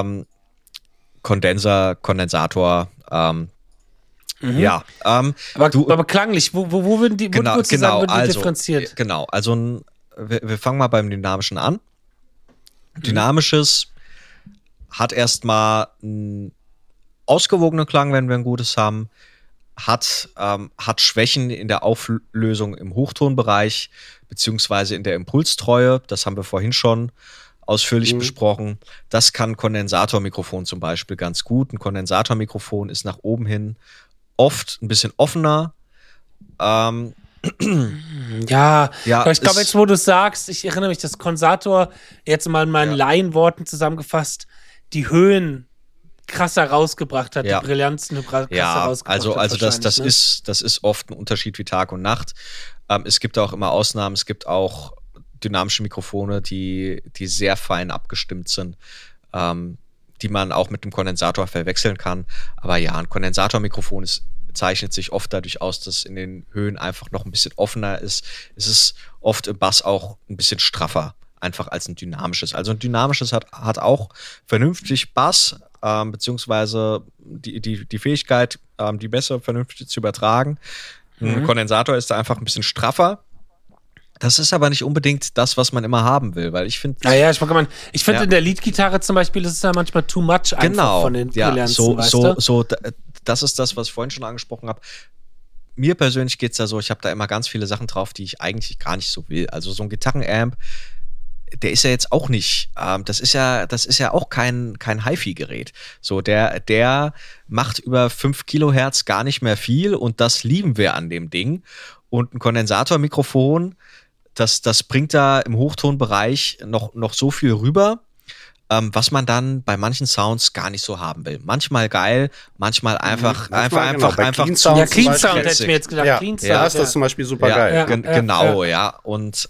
Kondensator. Ja. Aber klanglich, wo würden die, Genau, würdest du sagen, würden die also, differenziert? Genau, also wir fangen mal beim Dynamischen an. Dynamisches hat erstmal einen ausgewogenen Klang, wenn wir ein gutes haben, hat Schwächen in der Auflösung im Hochtonbereich, beziehungsweise in der Impulstreue. Das haben wir vorhin schon ausführlich besprochen. Das kann ein Kondensatormikrofon zum Beispiel ganz gut. Ein Kondensatormikrofon ist nach oben hin oft ein bisschen offener. Ja, aber ich glaube jetzt, wo du sagst, ich erinnere mich, dass Kondensator jetzt mal in meinen Laienworten zusammengefasst die Höhen krasser rausgebracht hat, die Brillanzen krasser rausgebracht hat. Also das ist oft ein Unterschied wie Tag und Nacht. Es gibt auch immer Ausnahmen. Es gibt auch dynamische Mikrofone, die sehr fein abgestimmt sind, die man auch mit einem Kondensator verwechseln kann. Aber ja, ein Kondensatormikrofon zeichnet sich oft dadurch aus, dass in den Höhen einfach noch ein bisschen offener ist. Es ist oft im Bass auch ein bisschen straffer, einfach als ein dynamisches. Also ein dynamisches hat auch vernünftig Bass, beziehungsweise die Fähigkeit, die Bässe vernünftig zu übertragen. Ein Kondensator ist da einfach ein bisschen straffer. Das ist aber nicht unbedingt das, was man immer haben will, weil ich finde. Ich finde in der Leadgitarre zum Beispiel, das ist ja manchmal too much einfach von den Brillanzen, das ist das, was ich vorhin schon angesprochen habe. Mir persönlich geht's da so, ich habe da immer ganz viele Sachen drauf, die ich eigentlich gar nicht so will. Also so ein Gitarrenamp, der ist ja jetzt auch nicht, das ist ja auch kein HiFi-Gerät. So, der macht über 5 Kilohertz gar nicht mehr viel und das lieben wir an dem Ding. Und ein Kondensatormikrofon, das bringt da im Hochtonbereich noch so viel rüber, was man dann bei manchen Sounds gar nicht so haben will. Manchmal geil, manchmal einfach Clean Sound hätte ich classic. mir jetzt gedacht. Ja, Clean Sound, da ist das zum Beispiel super geil. Ja. Und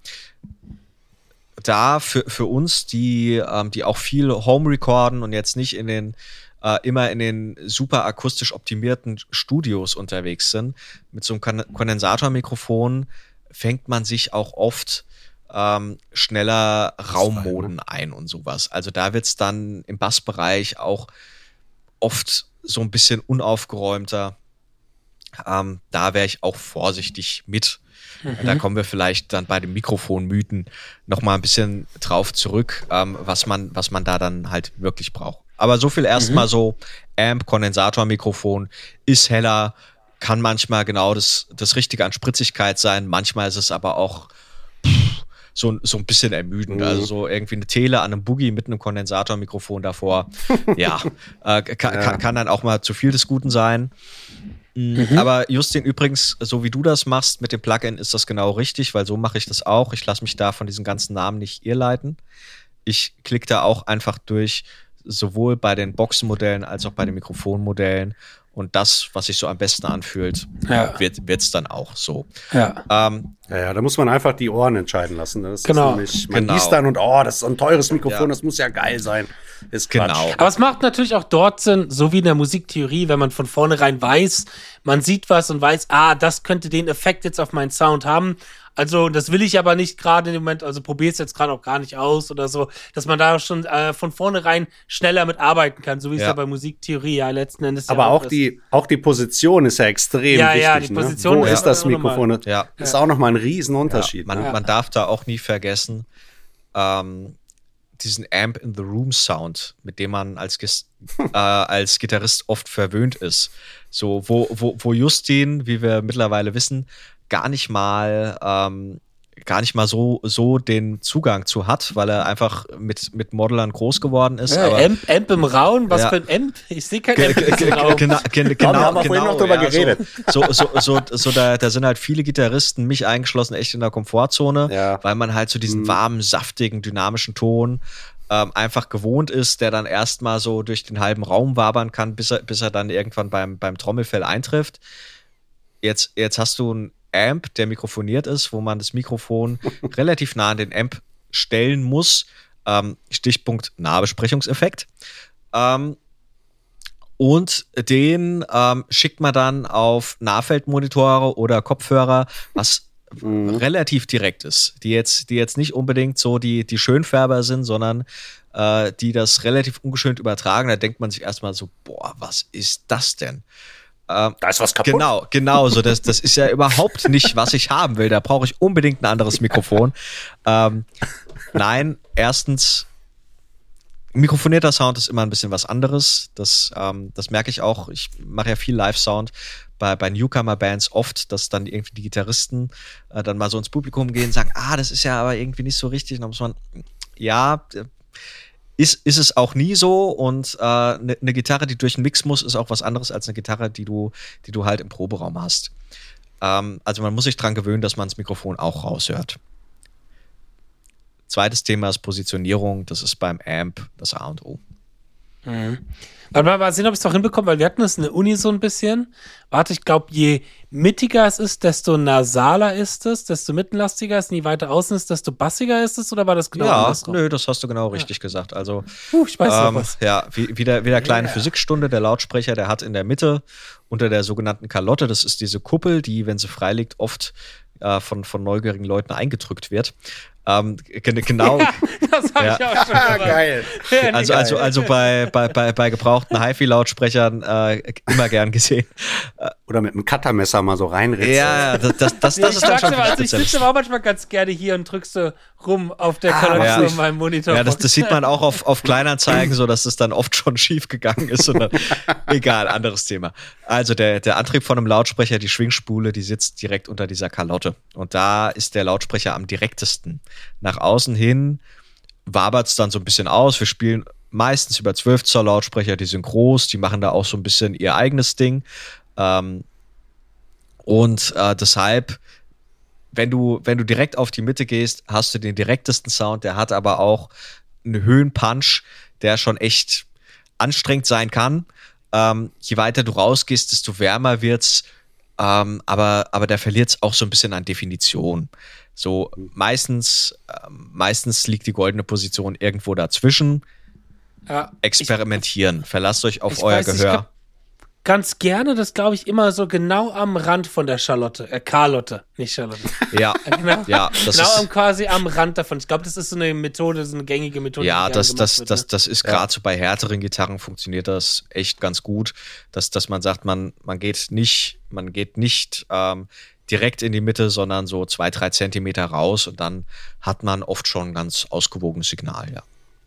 da für uns, die auch viel Home recorden und jetzt nicht immer in den super akustisch optimierten Studios unterwegs sind, mit so einem Kondensatormikrofon fängt man sich auch oft schneller Raummoden ein und sowas. Also da wird's dann im Bassbereich auch oft so ein bisschen unaufgeräumter. Da wäre ich auch vorsichtig mit. Da kommen wir vielleicht dann bei den Mikrofonmythen noch mal ein bisschen drauf zurück, was man da dann halt wirklich braucht. Aber so viel erstmal so, Amp, Kondensatormikrofon ist heller, kann manchmal genau das Richtige an Spritzigkeit sein, manchmal ist es aber auch so ein bisschen ermüdend. Also so irgendwie eine Tele an einem Boogie mit einem Kondensatormikrofon davor, kann dann auch mal zu viel des Guten sein. Aber Justin, übrigens, so wie du das machst mit dem Plugin, ist das genau richtig, weil so mache ich das auch. Ich lasse mich da von diesen ganzen Namen nicht irrleiten. Ich klicke da auch einfach durch, sowohl bei den Boxenmodellen als auch bei den Mikrofonmodellen. Und das, was sich so am besten anfühlt, wird's dann auch so. Ja. Da muss man einfach die Ohren entscheiden lassen. Das genau. ist nämlich, man liest dann und das ist ein teures Mikrofon, das muss ja geil sein. Ist Quatsch. Genau. Aber es macht natürlich auch dort Sinn, so wie in der Musiktheorie, wenn man von vornherein weiß, man sieht was und weiß, das könnte den Effekt jetzt auf meinen Sound haben. Also das will ich aber nicht gerade im Moment, also probiere es jetzt gerade auch gar nicht aus oder so, dass man da schon von vornherein schneller mit arbeiten kann, so wie es ja bei Musiktheorie ja letzten Endes aber auch die Position ist ja extrem wichtig. Ja, die Position Wo ist das Mikrofon? Ist auch nochmal ein Riesenunterschied. Man darf da auch nie vergessen, diesen Amp in the Room Sound, mit dem man als Gitarrist oft verwöhnt ist. So, wo Justin, wie wir mittlerweile wissen, gar nicht mal so den Zugang zu hat, weil er einfach mit Modellern groß geworden ist. Ja, aber Amp im Raum? Was für ein Amp? Ich sehe kein Amp im Raum. Genau, wir haben vorhin noch drüber geredet. Da sind halt viele Gitarristen, mich eingeschlossen, echt in der Komfortzone, weil man halt so diesen warmen, saftigen, dynamischen Ton einfach gewohnt ist, der dann erstmal so durch den halben Raum wabern kann, bis er dann irgendwann beim Trommelfell eintrifft. Jetzt hast du einen Amp, der mikrofoniert ist, wo man das Mikrofon relativ nah an den Amp stellen muss. Stichpunkt Nahbesprechungseffekt. Und den schickt man dann auf Nahfeldmonitore oder Kopfhörer, was relativ direkt ist, die jetzt nicht unbedingt so die Schönfärber sind, sondern die das relativ ungeschönt übertragen. Da denkt man sich erstmal so, boah, was ist das denn? Da ist was kaputt. Genau, so das ist ja überhaupt nicht, was ich haben will. Da brauche ich unbedingt ein anderes Mikrofon. Nein, erstens, mikrofonierter Sound ist immer ein bisschen was anderes. Das merke ich auch. Ich mache ja viel Live-Sound bei Newcomer-Bands oft, dass dann irgendwie die Gitarristen dann mal so ins Publikum gehen und sagen, das ist ja aber irgendwie nicht so richtig. Und dann muss man, ist es auch nie so. Und eine Gitarre, die durch den Mix muss, ist auch was anderes als eine Gitarre, die du halt im Proberaum hast. Also man muss sich dran gewöhnen, dass man das Mikrofon auch raushört. Zweites Thema ist Positionierung. Das ist beim Amp das A und O. Mal sehen, ob ich es doch hinbekomme, weil wir hatten es in der Uni so ein bisschen. Warte, ich glaube, je mittiger es ist, desto nasaler ist es, desto mittenlastiger es, je weiter außen ist, desto bassiger ist es, oder war das genau andersrum? Nö, das hast du genau richtig gesagt. Also, ich weiß noch was. Ja, wieder kleine Physikstunde. Der Lautsprecher, der hat in der Mitte unter der sogenannten Kalotte, das ist diese Kuppel, die, wenn sie frei liegt, oft von neugierigen Leuten eingedrückt wird. Genau. Das habe ich auch schon gehört. Geil. Also bei gebrauchten HiFi-Lautsprechern immer gern gesehen. Oder mit einem Cuttermesser mal so reinritzen. Ja, das ist dann schon also ich sitze aber auch manchmal ganz gerne hier und drückst so rum auf der Kalotte von meinem Monitor. Ja, das sieht man auch auf Kleinanzeigen, so dass es dann oft schon schief gegangen ist. Und dann, egal, anderes Thema. Also der Antrieb von einem Lautsprecher, die Schwingspule, die sitzt direkt unter dieser Kalotte. Und da ist der Lautsprecher am direktesten. Nach außen hin wabert es dann so ein bisschen aus. Wir spielen meistens über 12 Zoll Lautsprecher, die sind groß, die machen da auch so ein bisschen ihr eigenes Ding. Deshalb, wenn du direkt auf die Mitte gehst, hast du den direktesten Sound, der hat aber auch einen Höhenpunch, der schon echt anstrengend sein kann. Je weiter du rausgehst, desto wärmer wird's, aber der verliert es auch so ein bisschen an Definition. So, meistens liegt die goldene Position irgendwo dazwischen. Ja, experimentieren. Verlasst euch auf euer Gehör. Ganz gerne, das glaube ich immer so genau am Rand von der Karlotte, nicht Charlotte. Ja, genau. Ja, quasi am Rand davon. Ich glaube, das ist so eine Methode, so eine gängige Methode. Ja, das ist gerade so bei härteren Gitarren funktioniert das echt ganz gut, dass man sagt, man geht nicht direkt in die Mitte, sondern so 2-3 Zentimeter raus und dann hat man oft schon ein ganz ausgewogenes Signal, ja.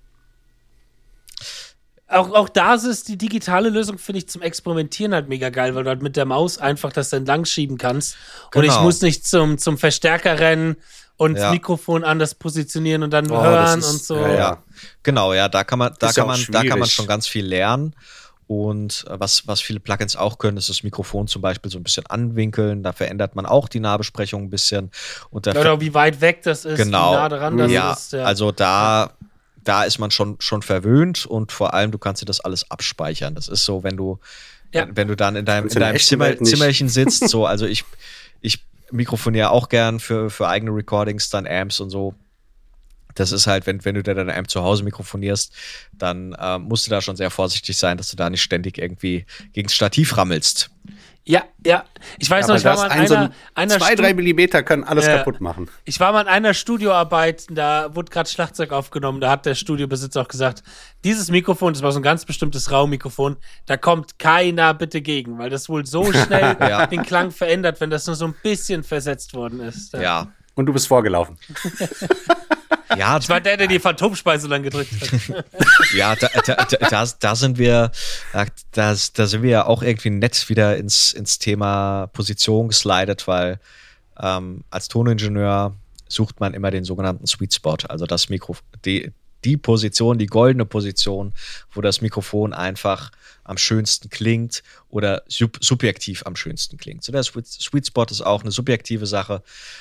Auch da ist die digitale Lösung, finde ich, zum Experimentieren halt mega geil, weil du halt mit der Maus einfach das entlang schieben kannst. Genau. Und ich muss nicht zum Verstärker rennen und das Mikrofon anders positionieren und dann hören und so. Ja. Genau, ja, da kann man schon ganz viel lernen. Und was viele Plugins auch können, ist das Mikrofon zum Beispiel so ein bisschen anwinkeln. Da verändert man auch die Nahbesprechung ein bisschen. Oder wie weit weg das ist, genau. wie nah dran das ist. Ja. Also da ist man schon verwöhnt und vor allem, du kannst dir das alles abspeichern. Das ist so, wenn du dann in deinem Zimmerchen sitzt, so, also ich mikrofoniere auch gern für eigene Recordings, dann Amps und so. Das ist halt, wenn du dir deine Amp zu Hause mikrofonierst, dann musst du da schon sehr vorsichtig sein, dass du da nicht ständig irgendwie gegen das Stativ rammelst. Ja. Ich weiß noch, ich war mal in einer 2-3 Millimeter können alles kaputt machen. Ich war mal in einer Studioarbeit, da wurde gerade Schlagzeug aufgenommen, da hat der Studiobesitzer auch gesagt, dieses Mikrofon, das war so ein ganz bestimmtes Raummikrofon, da kommt keiner bitte gegen, weil das wohl so schnell den Klang verändert, wenn das nur so ein bisschen versetzt worden ist. Ja. Und du bist vorgelaufen. Ja, ich war der die Phantomspeise dann gedrückt hat. Ja, da sind wir ja auch irgendwie nett wieder ins Thema Position geslidet, weil als Toningenieur sucht man immer den sogenannten Sweet Spot, also das die Position, die goldene Position, wo das Mikrofon einfach am schönsten klingt oder subjektiv am schönsten klingt. So der Sweet Spot ist auch eine subjektive Sache.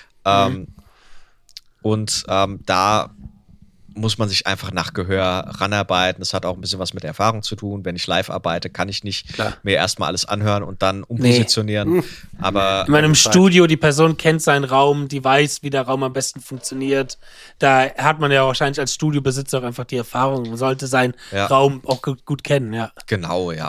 Da muss man sich einfach nach Gehör ranarbeiten. Das hat auch ein bisschen was mit Erfahrung zu tun. Wenn ich live arbeite, kann ich nicht mir erstmal alles anhören und dann umpositionieren. Aber in meinem Studio, die Person kennt seinen Raum, die weiß, wie der Raum am besten funktioniert. Da hat man ja wahrscheinlich als Studiobesitzer auch einfach die Erfahrung. Man sollte seinen Raum auch gut kennen, ja. Genau, ja.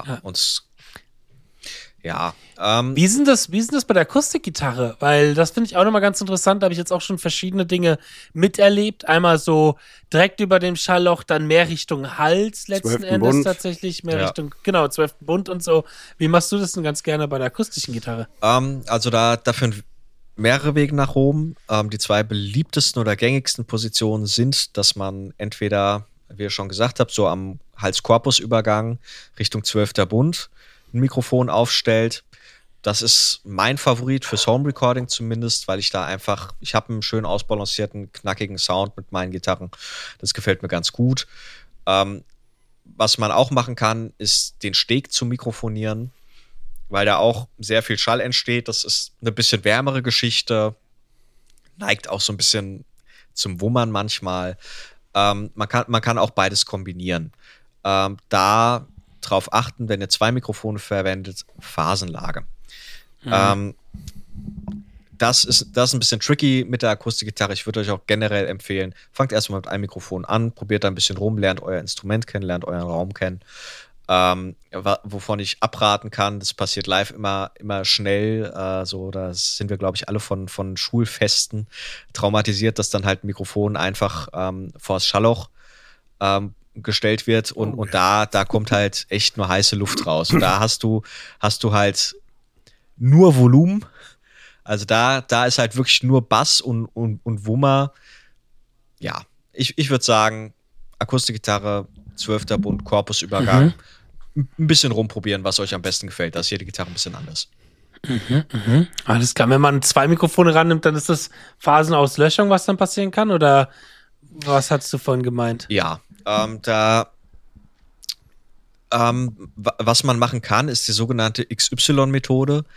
Wie ist denn das bei der Akustikgitarre? Weil das finde ich auch nochmal ganz interessant. Da habe ich jetzt auch schon verschiedene Dinge miterlebt. Einmal so direkt über dem Schallloch, dann mehr Richtung Hals letzten Endes Bund. Tatsächlich. Mehr Richtung, 12. Bund und so. Wie machst du das denn ganz gerne bei der akustischen Gitarre? Also da führen mehrere Wege nach oben. Die 2 beliebtesten oder gängigsten Positionen sind, dass man entweder, wie ihr schon gesagt habt, so am Hals-Korpus-Übergang Richtung 12. Bund ein Mikrofon aufstellt. Das ist mein Favorit fürs Home Recording zumindest, weil ich habe einen schön ausbalancierten, knackigen Sound mit meinen Gitarren. Das gefällt mir ganz gut. Was man auch machen kann, ist den Steg zu mikrofonieren, weil da auch sehr viel Schall entsteht. Das ist eine bisschen wärmere Geschichte, neigt auch so ein bisschen zum Wummern manchmal. Man kann auch beides kombinieren. Da drauf achten, wenn ihr 2 Mikrofone verwendet, Phasenlage. Das ist ein bisschen tricky mit der Akustikgitarre. Ich würde euch auch generell empfehlen, fangt erstmal mit einem Mikrofon an, probiert da ein bisschen rum, lernt euer Instrument kennen, lernt euren Raum kennen. Wovon ich abraten kann, das passiert live immer schnell. Da sind wir, glaube ich, alle von Schulfesten traumatisiert, dass dann halt ein Mikrofon einfach vors Schallloch gestellt wird und da kommt halt echt nur heiße Luft raus. Und da hast du halt nur Volumen. Also da ist halt wirklich nur Bass und Wummer. Ja, ich würde sagen, Akustikgitarre, 12. Bund, Korpusübergang. Ein bisschen rumprobieren, was euch am besten gefällt. Da ist jede Gitarre ein bisschen anders. Alles klar. Wenn man 2 Mikrofone rannimmt, dann ist das Phasenauslöschung, was dann passieren kann? Oder was hast du vorhin gemeint? Ja, was man machen kann, ist die sogenannte XY-Methode,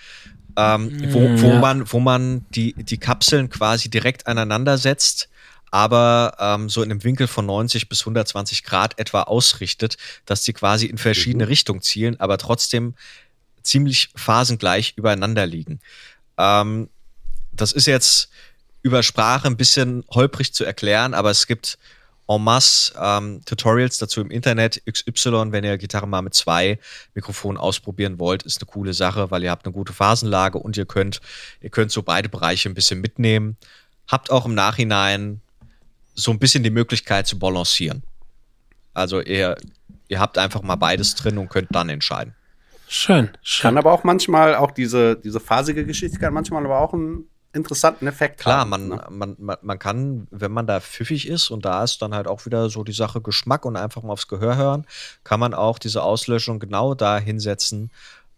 wo man die Kapseln quasi direkt aneinander setzt, aber so in einem Winkel von 90 bis 120 Grad etwa ausrichtet, dass die quasi in verschiedene Richtungen zielen, aber trotzdem ziemlich phasengleich übereinander liegen. Das ist jetzt über Sprache ein bisschen holprig zu erklären, aber es gibt en masse Tutorials dazu im Internet. XY, wenn ihr Gitarre mal mit 2 Mikrofonen ausprobieren wollt, ist eine coole Sache, weil ihr habt eine gute Phasenlage und ihr könnt so beide Bereiche ein bisschen mitnehmen. Habt auch im Nachhinein so ein bisschen die Möglichkeit zu balancieren. Also ihr habt einfach mal beides drin und könnt dann entscheiden. Schön. Kann aber auch manchmal diese phasige Geschichte kann manchmal aber auch einen interessanten Effekt haben. Klar, man kann, wenn man da pfiffig ist und da ist dann halt auch wieder so die Sache Geschmack und einfach mal aufs Gehör hören, kann man auch diese Auslöschung genau da hinsetzen,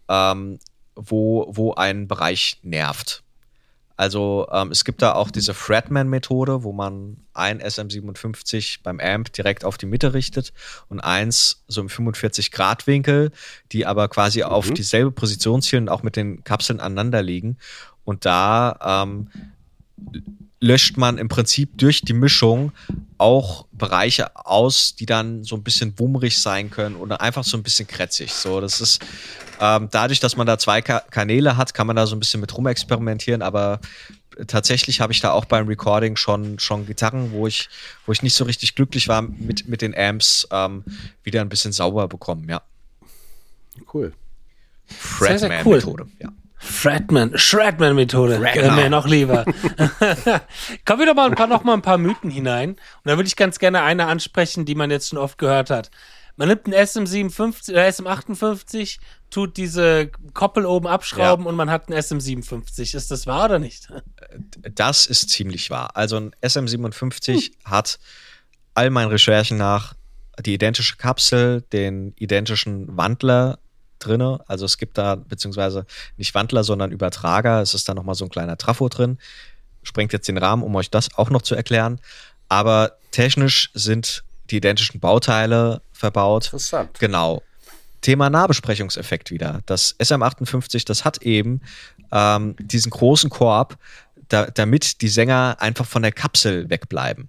wo ein Bereich nervt. Also es gibt da auch diese Fretman-Methode, wo man ein SM57 beim Amp direkt auf die Mitte richtet und eins so im 45-Grad-Winkel, die aber quasi auf dieselbe Position zielen und auch mit den Kapseln aneinander liegen. Und da löscht man im Prinzip durch die Mischung auch Bereiche aus, die dann so ein bisschen wummrig sein können oder einfach so ein bisschen kratzig. So, das ist dadurch, dass man da 2 Kanäle hat, kann man da so ein bisschen mit rumexperimentieren, aber tatsächlich habe ich da auch beim Recording schon Gitarren, wo ich nicht so richtig glücklich war mit den Amps, wieder ein bisschen sauber bekommen, ja. Cool. Fretman-Methode, ja. Shredman-Methode. Mir noch lieber. Kommen wir doch mal ein paar Mythen hinein. Und da würde ich ganz gerne eine ansprechen, die man jetzt schon oft gehört hat. Man nimmt einen SM57 oder SM58, tut diese Koppel oben abschrauben und man hat einen SM57. Ist das wahr oder nicht? Das ist ziemlich wahr. Also ein SM57 hat all meinen Recherchen nach die identische Kapsel, den identischen Wandler drinne. Also es gibt da, beziehungsweise nicht Wandler, sondern Übertrager. Es ist da nochmal so ein kleiner Trafo drin. Sprengt jetzt den Rahmen, um euch das auch noch zu erklären. Aber technisch sind die identischen Bauteile verbaut. Interessant. Genau. Thema Nahbesprechungseffekt wieder. Das SM58, das hat eben diesen großen Korb, damit die Sänger einfach von der Kapsel wegbleiben.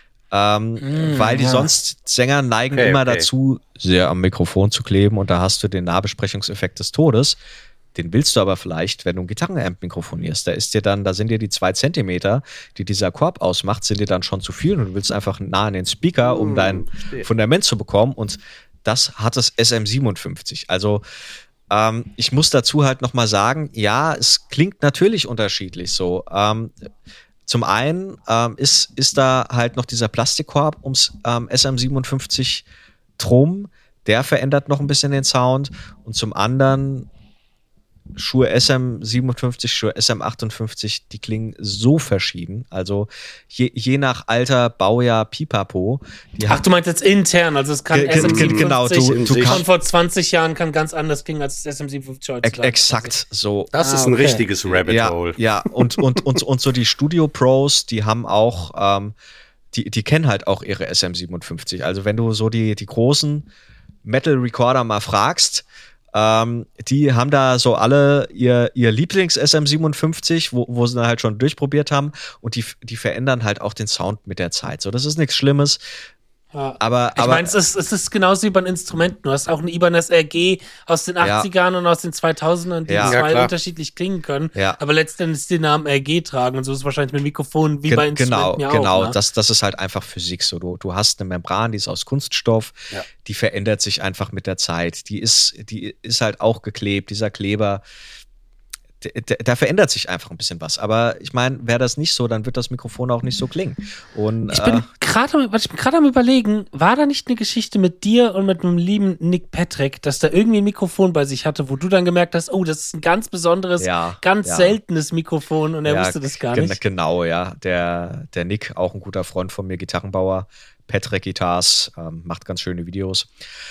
Weil die sonst Sänger neigen immer dazu, sehr am Mikrofon zu kleben und da hast du den Nahbesprechungseffekt des Todes. Den willst du aber vielleicht, wenn du ein Gitarrenamp mikrofonierst. Da sind dir die 2 Zentimeter, die dieser Korb ausmacht, sind dir dann schon zu viel und du willst einfach nah an den Speaker, um dein Fundament zu bekommen und das hat das SM57. Also ich muss dazu halt nochmal sagen, ja, es klingt natürlich unterschiedlich so. Zum einen ist da halt noch dieser Plastikkorb ums SM57 drum, der verändert noch ein bisschen den Sound und zum anderen Shure SM57, Shure SM58, die klingen so verschieden. Also je nach Alter, Baujahr, Pipapo. Du meinst jetzt intern, also es kann SM57 genau, du schon vor 20 Jahren kann ganz anders klingen als das SM57 heute. Exakt so. Das ist ein richtiges Rabbit Hole. Ja, und so die Studio Pros, die haben auch, die kennen halt auch ihre SM57. Also wenn du so die großen Metal Recorder mal fragst, die haben da so alle ihr Lieblings-SM57, wo sie dann halt schon durchprobiert haben und die verändern halt auch den Sound mit der Zeit. So, das ist nichts Schlimmes. Ja. Aber ich meine, es ist genauso wie bei Instrumenten. Du hast auch ein Ibanez RG aus den 80ern und aus den 2000ern, die zwei unterschiedlich klingen können, aber letztendlich den Namen RG tragen und so ist es wahrscheinlich mit Mikrofonen wie bei Instrumenten auch. Genau, ne? das ist halt einfach Physik. So, du hast eine Membran, die ist aus Kunststoff, die verändert sich einfach mit der Zeit. Die ist halt auch geklebt, dieser Kleber. Da verändert sich einfach ein bisschen was. Aber ich meine, wäre das nicht so, dann wird das Mikrofon auch nicht so klingen. Und, ich bin gerade am Überlegen, war da nicht eine Geschichte mit dir und mit einem lieben Nick Patrick, dass da irgendwie ein Mikrofon bei sich hatte, wo du dann gemerkt hast, oh, das ist ein ganz besonderes, seltenes Mikrofon und er wusste das gar nicht. Genau, ja. Der Nick, auch ein guter Freund von mir, Gitarrenbauer, Patrick Guitars, macht ganz schöne Videos.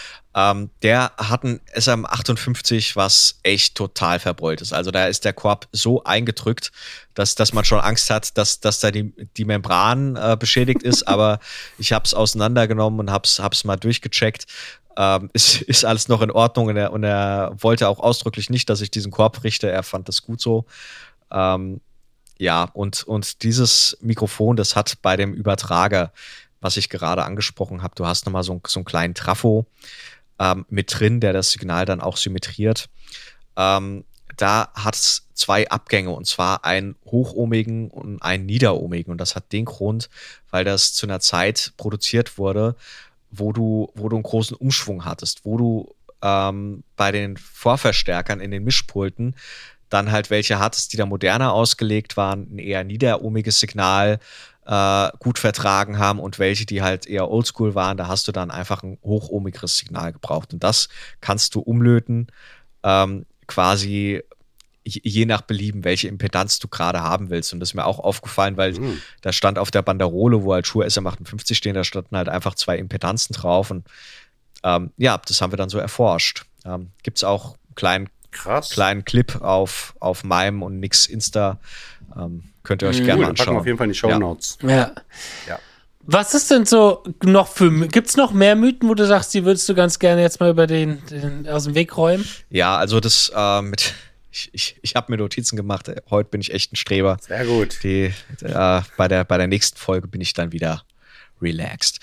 Der hat ein SM58, was echt total verbeult ist. Also da ist der Korb so eingedrückt, dass man schon Angst hat, dass da die Membran beschädigt ist. Aber ich habe es auseinandergenommen und hab's mal durchgecheckt. Ist alles noch in Ordnung und er wollte auch ausdrücklich nicht, dass ich diesen Korb richte. Er fand das gut so. Und dieses Mikrofon, das hat bei dem Übertrager, was ich gerade angesprochen habe, du hast nochmal so einen kleinen Trafo mit drin, der das Signal dann auch symmetriert. Da hat es 2 Abgänge und zwar einen hochohmigen und einen niederohmigen. Und das hat den Grund, weil das zu einer Zeit produziert wurde, wo du einen großen Umschwung hattest, wo du bei den Vorverstärkern in den Mischpulten dann halt welche hattest, die da moderner ausgelegt waren, ein eher niederohmiges Signal gut vertragen haben und welche, die halt eher oldschool waren, da hast du dann einfach ein hochohmigeres Signal gebraucht. Und das kannst du umlöten, quasi je nach Belieben, welche Impedanz du gerade haben willst. Und das ist mir auch aufgefallen, weil da stand auf der Banderole, wo halt Shure SM58 stehen, da standen halt einfach 2 Impedanzen drauf. Und das haben wir dann so erforscht. Gibt's auch einen kleinen Clip auf meinem und Nix Insta. Könnt ihr euch gerne mal anschauen. Packen wir auf jeden Fall in die Shownotes. Ja. Was ist denn so noch gibt's noch mehr Mythen, wo du sagst, die würdest du ganz gerne jetzt mal über den aus dem Weg räumen? Ja, also das ich habe mir Notizen gemacht. Heute bin ich echt ein Streber. Sehr gut. Bei der nächsten Folge bin ich dann wieder relaxed.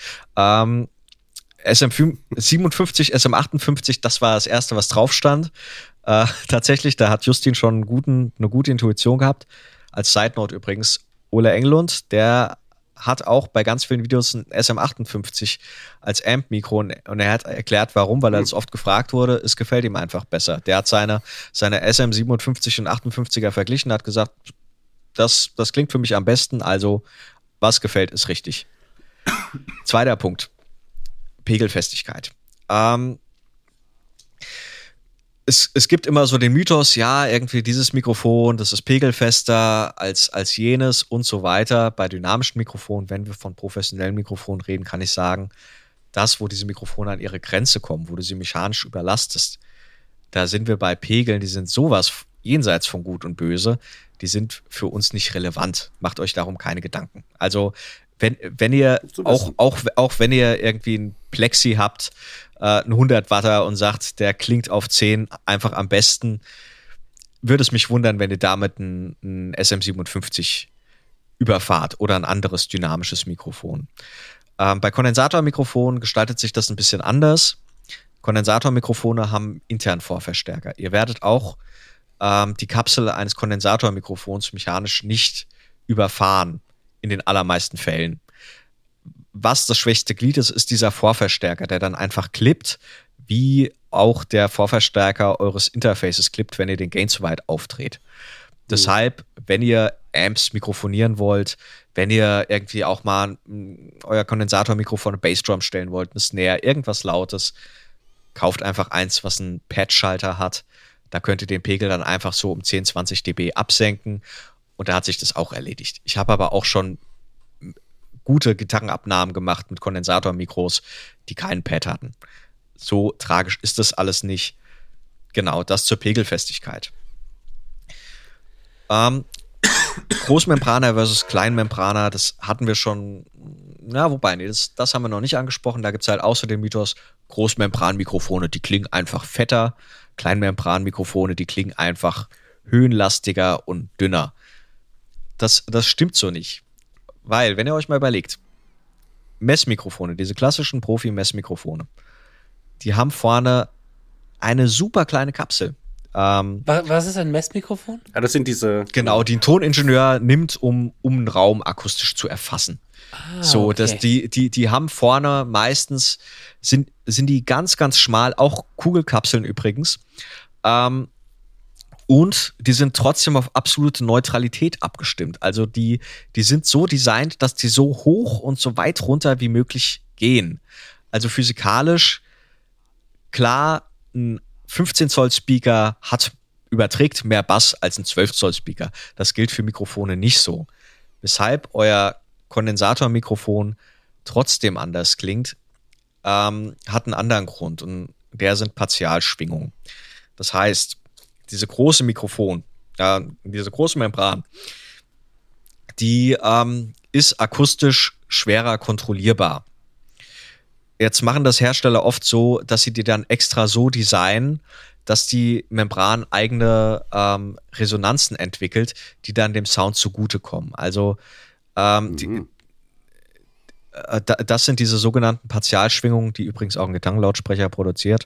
SM57, SM58, das war das erste, was drauf stand. Tatsächlich, da hat Justin schon eine gute Intuition gehabt. Als Side Note übrigens, Ole Englund, der hat auch bei ganz vielen Videos ein SM58 als Amp-Mikro und er hat erklärt, warum, weil er das oft gefragt wurde. Es gefällt ihm einfach besser. Der hat seine SM57 und 58er verglichen, hat gesagt, das klingt für mich am besten, also was gefällt, ist richtig. Zweiter Punkt. Pegelfestigkeit. Es gibt immer so den Mythos, ja, irgendwie dieses Mikrofon, das ist pegelfester als jenes und so weiter. Bei dynamischen Mikrofonen, wenn wir von professionellen Mikrofonen reden, kann ich sagen, wo diese Mikrofone an ihre Grenze kommen, wo du sie mechanisch überlastest, da sind wir bei Pegeln, die sind sowas jenseits von Gut und Böse, die sind für uns nicht relevant. Macht euch darum keine Gedanken. Also wenn ihr auch wenn ihr irgendwie ein Plexi habt, ein 100 Watter und sagt, der klingt auf 10 einfach am besten, würde es mich wundern, wenn ihr damit ein SM57 überfahrt oder ein anderes dynamisches Mikrofon. Bei Kondensatormikrofonen gestaltet sich das ein bisschen anders. Kondensatormikrofone haben internen Vorverstärker. Ihr werdet auch die Kapsel eines Kondensatormikrofons mechanisch nicht überfahren, in den allermeisten Fällen. Was das schwächste Glied ist, ist dieser Vorverstärker, der dann einfach klippt, wie auch der Vorverstärker eures Interfaces klippt, wenn ihr den Gain zu weit aufdreht. Deshalb, wenn ihr Amps mikrofonieren wollt, wenn ihr irgendwie auch mal euer Kondensatormikrofon eine Bassdrum stellen wollt, eine Snare, irgendwas Lautes, kauft einfach eins, was einen Patch-Schalter hat. Da könnt ihr den Pegel dann einfach so um 10, 20 dB absenken und da hat sich das auch erledigt. Ich habe aber auch schon gute Gitarrenabnahmen gemacht mit Kondensatormikros, die keinen Pad hatten. So tragisch ist das alles nicht. Genau, das zur Pegelfestigkeit. Großmembraner versus Kleinmembraner, das hatten wir schon, das haben wir noch nicht angesprochen. Da gibt es halt außer dem Mythos, Großmembranmikrofone, die klingen einfach fetter. Kleinmembranmikrofone, die klingen einfach höhenlastiger und dünner. Das stimmt so nicht. Weil, wenn ihr euch mal überlegt, Messmikrofone, diese klassischen Profi-Messmikrofone, die haben vorne eine super kleine Kapsel. Was ist ein Messmikrofon? Ja, das sind diese. Genau, die ein Toningenieur nimmt, um einen Raum akustisch zu erfassen. So, okay. dass die haben vorne meistens, sind die ganz, ganz schmal, auch Kugelkapseln übrigens. Und die sind trotzdem auf absolute Neutralität abgestimmt. Also die sind so designt, dass die so hoch und so weit runter wie möglich gehen. Also physikalisch, klar, ein 15-Zoll-Speaker überträgt mehr Bass als ein 12-Zoll-Speaker. Das gilt für Mikrofone nicht so. Weshalb euer Kondensatormikrofon trotzdem anders klingt, hat einen anderen Grund. Und der sind Partialschwingungen. Das heißt, diese große Mikrofon, diese große Membran, die ist akustisch schwerer kontrollierbar. Jetzt machen das Hersteller oft so, dass sie die dann extra so designen, dass die Membran eigene Resonanzen entwickelt, die dann dem Sound zugutekommen. Also das sind diese sogenannten Partialschwingungen, die übrigens auch ein Gitarrenlautsprecher produziert.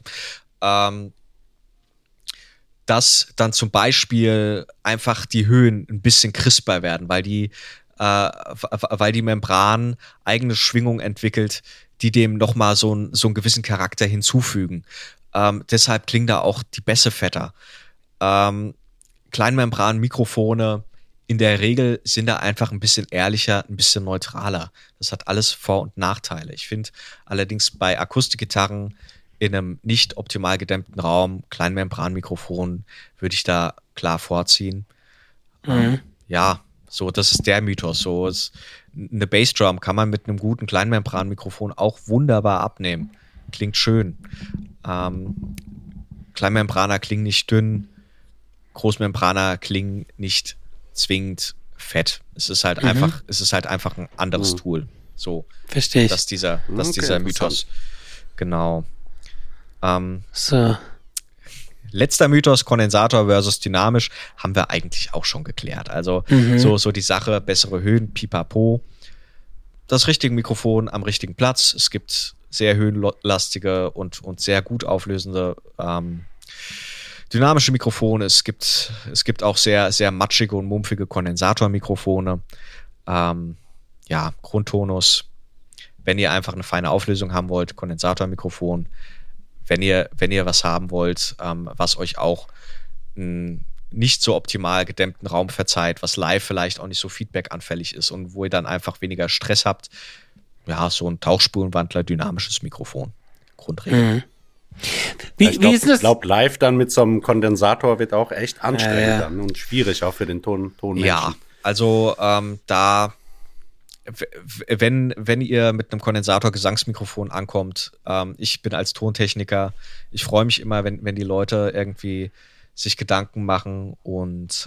Dass dann zum Beispiel einfach die Höhen ein bisschen crisper werden, weil die Membran eigene Schwingung entwickelt, die dem nochmal so einen gewissen Charakter hinzufügen. Deshalb klingen da auch die Bässe fetter. Kleinmembran-Mikrofone in der Regel sind da einfach ein bisschen ehrlicher, ein bisschen neutraler. Das hat alles Vor- und Nachteile. Ich finde allerdings bei Akustikgitarren in einem nicht optimal gedämmten Raum, Kleinmembranmikrofon, würde ich da klar vorziehen. Ja, so, das ist der Mythos. So eine Bassdrum kann man mit einem guten Kleinmembranmikrofon auch wunderbar abnehmen. Klingt schön. Kleinmembraner klingen nicht dünn, Großmembraner klingen nicht zwingend fett. Es ist halt einfach ein anderes Tool. So. Verstehe ich. Das ist dieser Mythos. Genau. So. Letzter Mythos, Kondensator versus dynamisch, haben wir eigentlich auch schon geklärt. Also so die Sache, bessere Höhen, pipapo. Das richtige Mikrofon am richtigen Platz. Es gibt sehr höhenlastige und sehr gut auflösende dynamische Mikrofone. Es gibt auch sehr, sehr matschige und mumpfige Kondensatormikrofone. Grundtonus. Wenn ihr einfach eine feine Auflösung haben wollt, Kondensatormikrofon. Wenn ihr was haben wollt, was euch auch nicht so optimal gedämmten Raum verzeiht, was live vielleicht auch nicht so feedbackanfällig ist und wo ihr dann einfach weniger Stress habt, so ein Tauchspurenwandler, dynamisches Mikrofon. Grundregel. Mhm. Wie ist das? Ich glaube, live dann mit so einem Kondensator wird auch echt anstrengend dann und schwierig auch für den Tonmenschen. Ja, also wenn ihr mit einem Kondensator-Gesangsmikrofon ankommt, ich bin als Tontechniker, ich freue mich immer, wenn die Leute irgendwie sich Gedanken machen und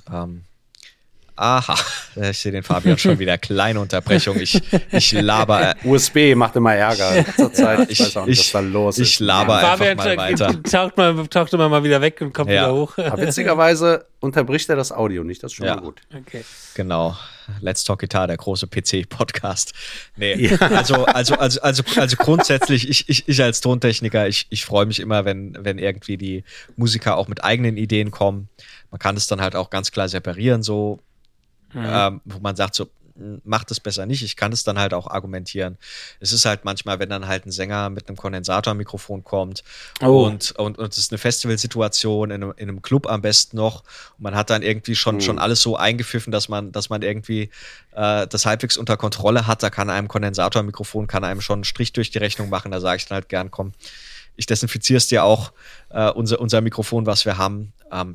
ich sehe den Fabian schon wieder. Kleine Unterbrechung. Ich laber. USB macht immer Ärger zur Zeit. Ich weiß auch nicht, was da los ist. Ich laber einfach mal weiter. Taucht immer mal wieder weg und kommt wieder hoch. Aber witzigerweise unterbricht er das Audio nicht. Das ist schon mal gut. Okay. Genau. Let's Talk Guitar, der große PC-Podcast. Nee, also grundsätzlich, ich als Tontechniker, ich freue mich immer, wenn irgendwie die Musiker auch mit eigenen Ideen kommen. Man kann es dann halt auch ganz klar separieren, so, wo man sagt, so, macht es besser nicht. Ich kann es dann halt auch argumentieren. Es ist halt manchmal, wenn dann halt ein Sänger mit einem Kondensatormikrofon kommt und es ist eine Festivalsituation in einem Club am besten noch und man hat dann irgendwie schon alles so eingepfiffen, dass man irgendwie das halbwegs unter Kontrolle hat. Da kann einem Kondensatormikrofon schon einen Strich durch die Rechnung machen. Da sage ich dann halt gern, komm, ich desinfiziere es dir auch, unser Mikrofon, was wir haben.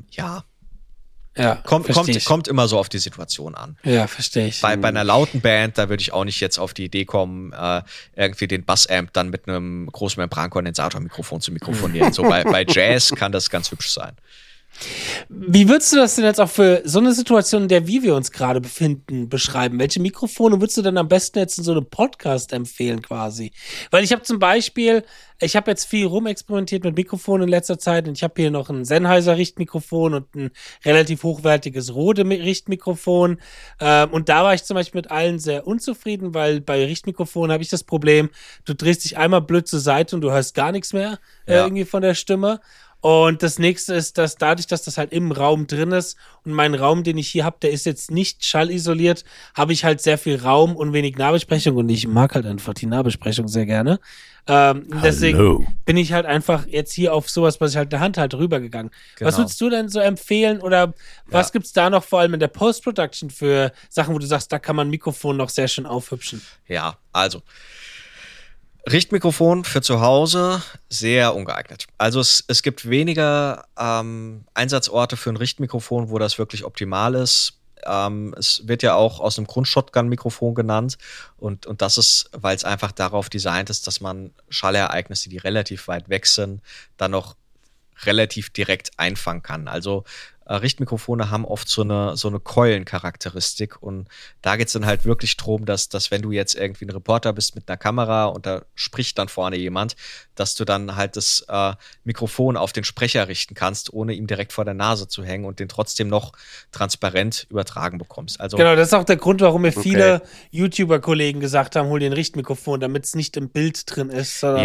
Kommt immer so auf die Situation an. Ja, verstehe ich. Bei einer lauten Band, da würde ich auch nicht jetzt auf die Idee kommen, irgendwie den Bassamp dann mit einem Großmembran-Kondensatormikrofon zu mikrofonieren. So bei Jazz kann das ganz hübsch sein. Wie würdest du das denn jetzt auch für so eine Situation, in der wir uns gerade befinden, beschreiben? Welche Mikrofone würdest du denn am besten jetzt in so einem Podcast empfehlen quasi? Weil ich habe zum Beispiel, ich habe jetzt viel rumexperimentiert mit Mikrofonen in letzter Zeit und ich habe hier noch ein Sennheiser Richtmikrofon und ein relativ hochwertiges Rode Richtmikrofon und da war ich zum Beispiel mit allen sehr unzufrieden, weil bei Richtmikrofonen habe ich das Problem, du drehst dich einmal blöd zur Seite und du hörst gar nichts mehr irgendwie von der Stimme. Und das nächste ist, dass dadurch, dass das halt im Raum drin ist und mein Raum, den ich hier habe, der ist jetzt nicht schallisoliert, habe ich halt sehr viel Raum und wenig Nahbesprechung und ich mag halt einfach die Nahbesprechung sehr gerne. Deswegen bin ich halt einfach jetzt hier auf sowas, was ich halt in der Hand halte, rübergegangen. Genau. Was würdest du denn so empfehlen oder was gibt's da noch vor allem in der Post-Production für Sachen, wo du sagst, da kann man Mikrofon noch sehr schön aufhübschen? Ja, also Richtmikrofon für zu Hause, sehr ungeeignet. Also es gibt weniger Einsatzorte für ein Richtmikrofon, wo das wirklich optimal ist. Es wird ja auch aus einem Grund-Shotgun-Mikrofon genannt und das ist, weil es einfach darauf designt ist, dass man Schallereignisse, die relativ weit weg sind, dann noch relativ direkt einfangen kann. Also Richtmikrofone haben oft so eine Keulencharakteristik und da geht es dann halt wirklich drum, dass wenn du jetzt irgendwie ein Reporter bist mit einer Kamera und da spricht dann vorne jemand, dass du dann halt das Mikrofon auf den Sprecher richten kannst, ohne ihm direkt vor der Nase zu hängen und den trotzdem noch transparent übertragen bekommst. Also, genau, das ist auch der Grund, warum mir viele YouTuber-Kollegen gesagt haben, hol dir ein Richtmikrofon, damit es nicht im Bild drin ist, sondern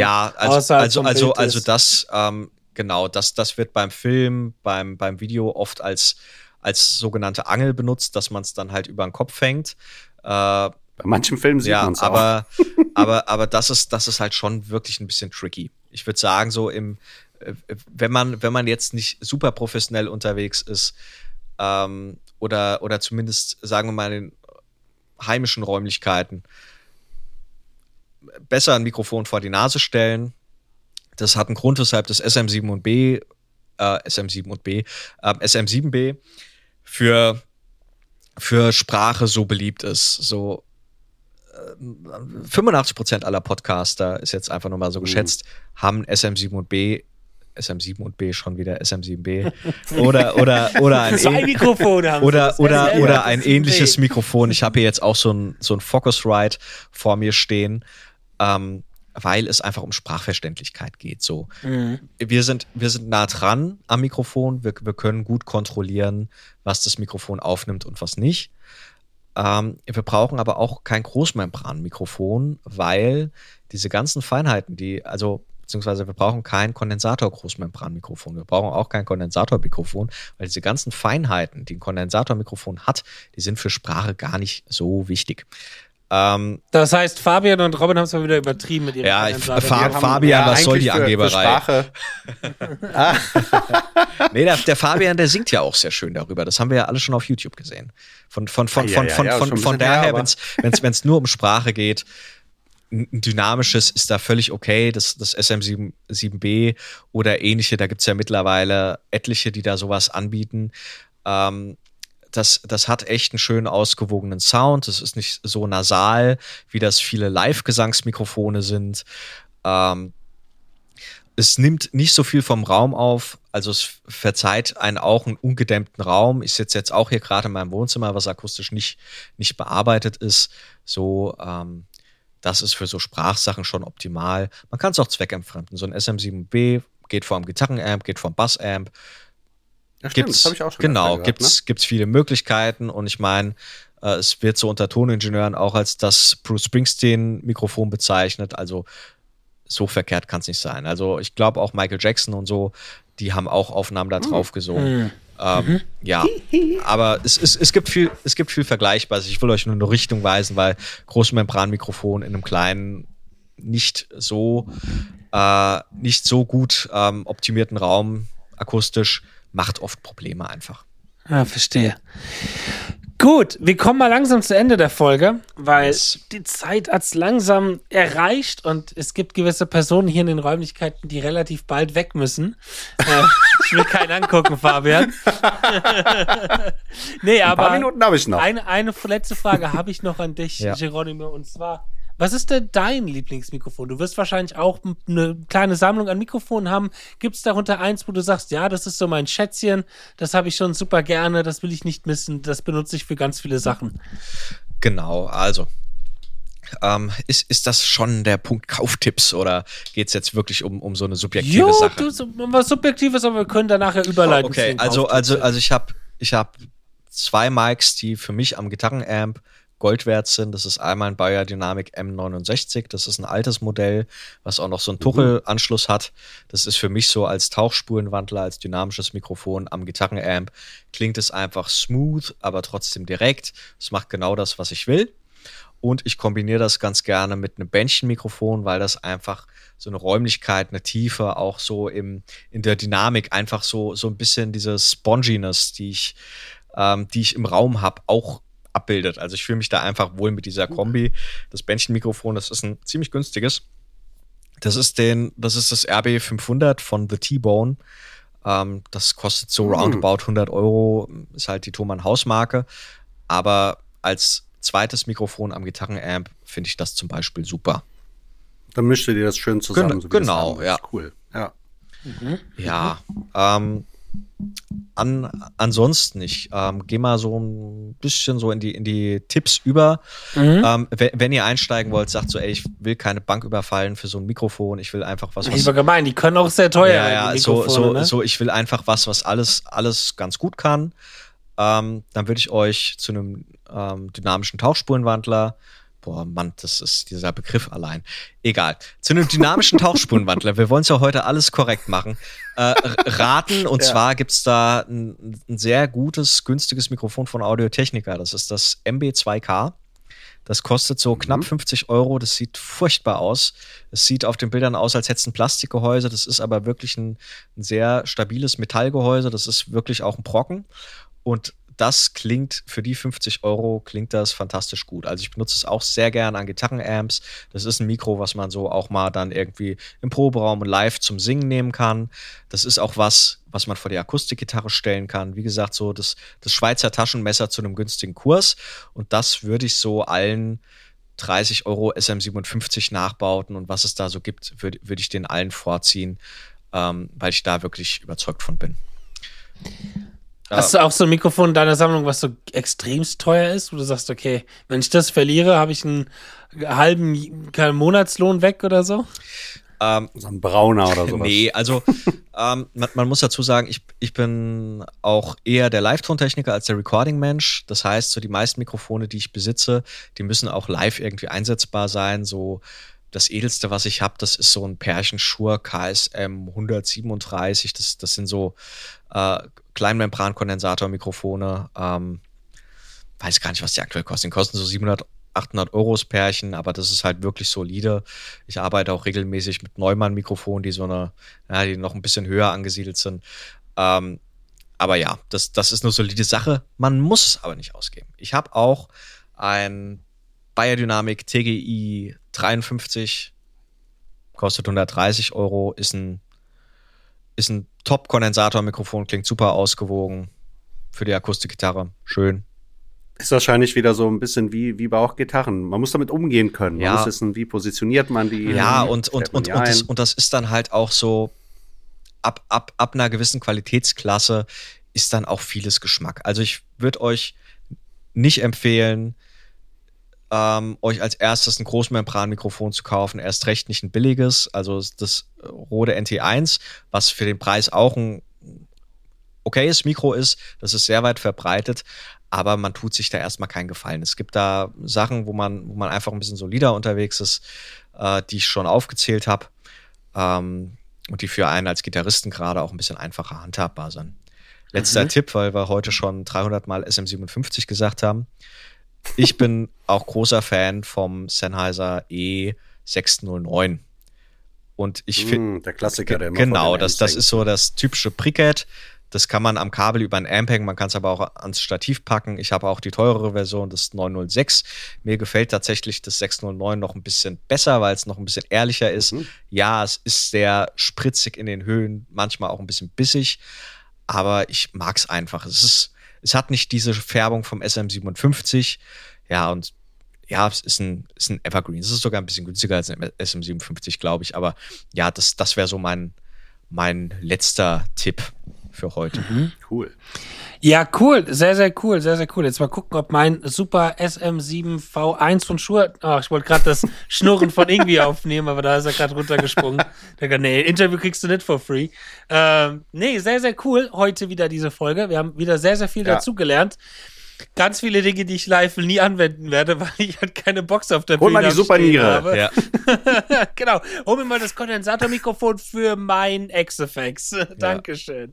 also das genau, das wird beim Film, beim Video oft als sogenannte Angel benutzt, dass man es dann halt über den Kopf hängt. Bei manchen Filmen sieht man es auch. Aber das ist halt schon wirklich ein bisschen tricky. Ich würde sagen, so wenn man jetzt nicht super professionell unterwegs ist, oder zumindest, sagen wir mal, in den heimischen Räumlichkeiten, besser ein Mikrofon vor die Nase stellen. Das hat einen Grund, weshalb das SM7B für Sprache so beliebt ist. So 85% aller Podcaster, ist jetzt einfach nur mal so geschätzt, haben SM7 und B schon wieder SM7B oder ein ähnliches Mikrofon. Ich habe hier jetzt auch so ein Focusrite vor mir stehen, weil es einfach um Sprachverständlichkeit geht. So, wir sind nah dran am Mikrofon. Wir können gut kontrollieren, was das Mikrofon aufnimmt und was nicht. Wir brauchen aber auch kein Großmembran-Mikrofon, weil diese ganzen Feinheiten, beziehungsweise wir brauchen kein Kondensator-Großmembran-Mikrofon. Wir brauchen auch kein Kondensatormikrofon, weil diese ganzen Feinheiten, die ein Kondensatormikrofon hat, die sind für Sprache gar nicht so wichtig. Das heißt, Fabian und Robin haben es mal wieder übertrieben mit ihren Ja, Fabian, was soll die Angeberei? Nee, der Fabian, der singt ja auch sehr schön darüber. Das haben wir ja alle schon auf YouTube gesehen. Von daher, wenn es nur um Sprache geht, ein dynamisches ist da völlig okay. Das SM7B oder ähnliche, da gibt es ja mittlerweile etliche, die da sowas anbieten. Das hat echt einen schönen ausgewogenen Sound. Das ist nicht so nasal, wie das viele Live-Gesangsmikrofone sind. Es nimmt nicht so viel vom Raum auf, also es verzeiht einen auch einen ungedämmten Raum. Ich sitze jetzt auch hier gerade in meinem Wohnzimmer, was akustisch nicht bearbeitet ist. So, das ist für so Sprachsachen schon optimal. Man kann es auch zweckentfremden. So ein SM7B geht vom Gitarrenamp, geht vom Bassamp. Ja, stimmt, das habe ich auch schon gehört, gibt's viele Möglichkeiten und ich meine, es wird so unter Toningenieuren auch als das Bruce Springsteen-Mikrofon bezeichnet, also so verkehrt kann es nicht sein. Also ich glaube auch Michael Jackson und so, die haben auch Aufnahmen da drauf gesungen. Ja, aber es gibt viel Vergleichbares. Ich will euch nur eine Richtung weisen, weil Großmembranmikrofon in einem kleinen, nicht so gut optimierten Raum akustisch macht oft Probleme einfach. Ja, verstehe. Gut, wir kommen mal langsam zu Ende der Folge, weil die Zeit hat's langsam erreicht und es gibt gewisse Personen hier in den Räumlichkeiten, die relativ bald weg müssen. Ich will keinen angucken, Fabian. Nee, aber ein paar Minuten habe ich noch. Eine letzte Frage habe ich noch an dich, Geronimo, und zwar: Was ist denn dein Lieblingsmikrofon? Du wirst wahrscheinlich auch eine kleine Sammlung an Mikrofonen haben. Gibt es darunter eins, wo du sagst, ja, das ist so mein Schätzchen, das habe ich schon super gerne, das will ich nicht missen, das benutze ich für ganz viele Sachen? Genau, also ist das schon der Punkt Kauftipps oder geht es jetzt wirklich um so eine subjektive Sache? Um was Subjektives, aber wir können danach ja überleiten. Okay, also ich hab 2 Mics, die für mich am Gitarrenamp Gold wert sind. Das ist einmal ein Beyerdynamic M69. Das ist ein altes Modell, was auch noch so einen Tuchel-Anschluss hat. Das ist für mich so als Tauchspurenwandler, als dynamisches Mikrofon am Gitarrenamp. Klingt es einfach smooth, aber trotzdem direkt. Es macht genau das, was ich will. Und ich kombiniere das ganz gerne mit einem Bändchenmikrofon, weil das einfach so eine Räumlichkeit, eine Tiefe, auch so in der Dynamik einfach so ein bisschen diese Sponginess, die ich im Raum habe, auch abbildet. Also ich fühle mich da einfach wohl mit dieser Kombi. Das Bändchenmikrofon, das ist ein ziemlich günstiges. Das ist das RB500 von The T-Bone. Das kostet so roundabout 100 €, ist halt die Thomann Hausmarke. Aber als zweites Mikrofon am Gitarrenamp finde ich das zum Beispiel super. Dann mischt ihr dir das schön zusammen. Genau, ja. Cool, ja. Ja, ansonsten ich gehe mal so ein bisschen so in die Tipps über. Wenn ihr einsteigen wollt, sagt so, ey, ich will keine Bank überfallen für so ein Mikrofon, ich will einfach was. Ich war gemein, die können auch sehr teuer sein. Ja, so ich will einfach was alles ganz gut kann. Dann würde ich euch zu einem dynamischen Tauchspurenwandler, das ist dieser Begriff allein. Egal. Zu einem dynamischen Tauchspurenwandler, wir wollen es ja heute alles korrekt machen, raten. Und zwar gibt es da ein sehr gutes, günstiges Mikrofon von Audio-Technica. Das ist das MB2K. Das kostet so knapp 50 €. Das sieht furchtbar aus. Es sieht auf den Bildern aus, als hätte es ein Plastikgehäuse. Das ist aber wirklich ein sehr stabiles Metallgehäuse. Das ist wirklich auch ein Brocken. Und das klingt, für die 50 € klingt das fantastisch gut. Also ich benutze es auch sehr gern an Gitarrenamps. Das ist ein Mikro, was man so auch mal dann irgendwie im Proberaum und live zum Singen nehmen kann. Das ist auch was man vor die Akustikgitarre stellen kann. Wie gesagt, so das Schweizer Taschenmesser zu einem günstigen Kurs. Und das würde ich so allen 30 € SM57 Nachbauten und was es da so gibt, würde ich den allen vorziehen, weil ich da wirklich überzeugt von bin. Hast du auch so ein Mikrofon in deiner Sammlung, was so extremst teuer ist, wo du sagst, okay, wenn ich das verliere, habe ich einen halben Monatslohn weg oder so? So ein brauner oder sowas. Nee, also man muss dazu sagen, ich bin auch eher der Live-Tontechniker als der Recording-Mensch. Das heißt, so die meisten Mikrofone, die ich besitze, die müssen auch live irgendwie einsetzbar sein. So das edelste, was ich habe, das ist so ein Pärchen Shure KSM 137. Das sind so Kleinmembran-Kondensator-Mikrofone. Weiß gar nicht, was die aktuell kosten. Die kosten so 700 800 € das Pärchen, aber das ist halt wirklich solide. Ich arbeite auch regelmäßig mit Neumann-Mikrofonen, die die noch ein bisschen höher angesiedelt sind. Aber ja, das ist eine solide Sache. Man muss es aber nicht ausgeben. Ich habe auch ein Beyerdynamic TGI 53, kostet 130 €, ist ein Top-Kondensatormikrofon, klingt super ausgewogen für die Akustikgitarre. Schön. Ist wahrscheinlich wieder so ein bisschen wie bei auch Gitarren. Man muss damit umgehen können. Man muss wissen, wie positioniert man die. Ja, und das ist dann halt auch so, ab einer gewissen Qualitätsklasse ist dann auch vieles Geschmack. Also ich würde euch nicht empfehlen, euch als erstes ein Großmembranmikrofon zu kaufen, erst recht nicht ein billiges, also das Rode NT1, was für den Preis auch ein okayes Mikro ist, das ist sehr weit verbreitet, aber man tut sich da erstmal keinen Gefallen. Es gibt da Sachen, wo man einfach ein bisschen solider unterwegs ist, die ich schon aufgezählt habe, und die für einen als Gitarristen gerade auch ein bisschen einfacher handhabbar sind. Letzter Tipp, weil wir heute schon 300 Mal SM57 gesagt haben. Ich bin auch großer Fan vom Sennheiser E609. Und ich finde. Der Klassiker, der immer genau, das ist so das typische Brickett. Das kann man am Kabel über ein Amp hängen, man kann es aber auch ans Stativ packen. Ich habe auch die teurere Version, das 906. Mir gefällt tatsächlich das 609 noch ein bisschen besser, weil es noch ein bisschen ehrlicher ist. Ja, es ist sehr spritzig in den Höhen, manchmal auch ein bisschen bissig, aber ich mag es einfach. Es hat nicht diese Färbung vom SM57. Ja, und ja, es ist ein Evergreen. Es ist sogar ein bisschen günstiger als ein SM57, glaube ich. Aber ja, das wäre so mein letzter Tipp für heute. Cool. Ja, cool. Sehr, sehr cool. Sehr, sehr cool. Jetzt mal gucken, ob mein super SM7 V1 von Shure. Ich wollte gerade das Schnurren von irgendwie aufnehmen, aber da ist er gerade runtergesprungen. Nee, Interview kriegst du nicht for free. Nee, sehr, sehr cool. Heute wieder diese Folge. Wir haben wieder sehr, sehr viel dazugelernt. Ganz viele Dinge, die ich live nie anwenden werde, weil ich halt keine Box auf der Bühne habe. Hol mal die Superniere. Ja. Genau. Hol mir mal das Kondensatormikrofon für mein X-Effects. Dankeschön.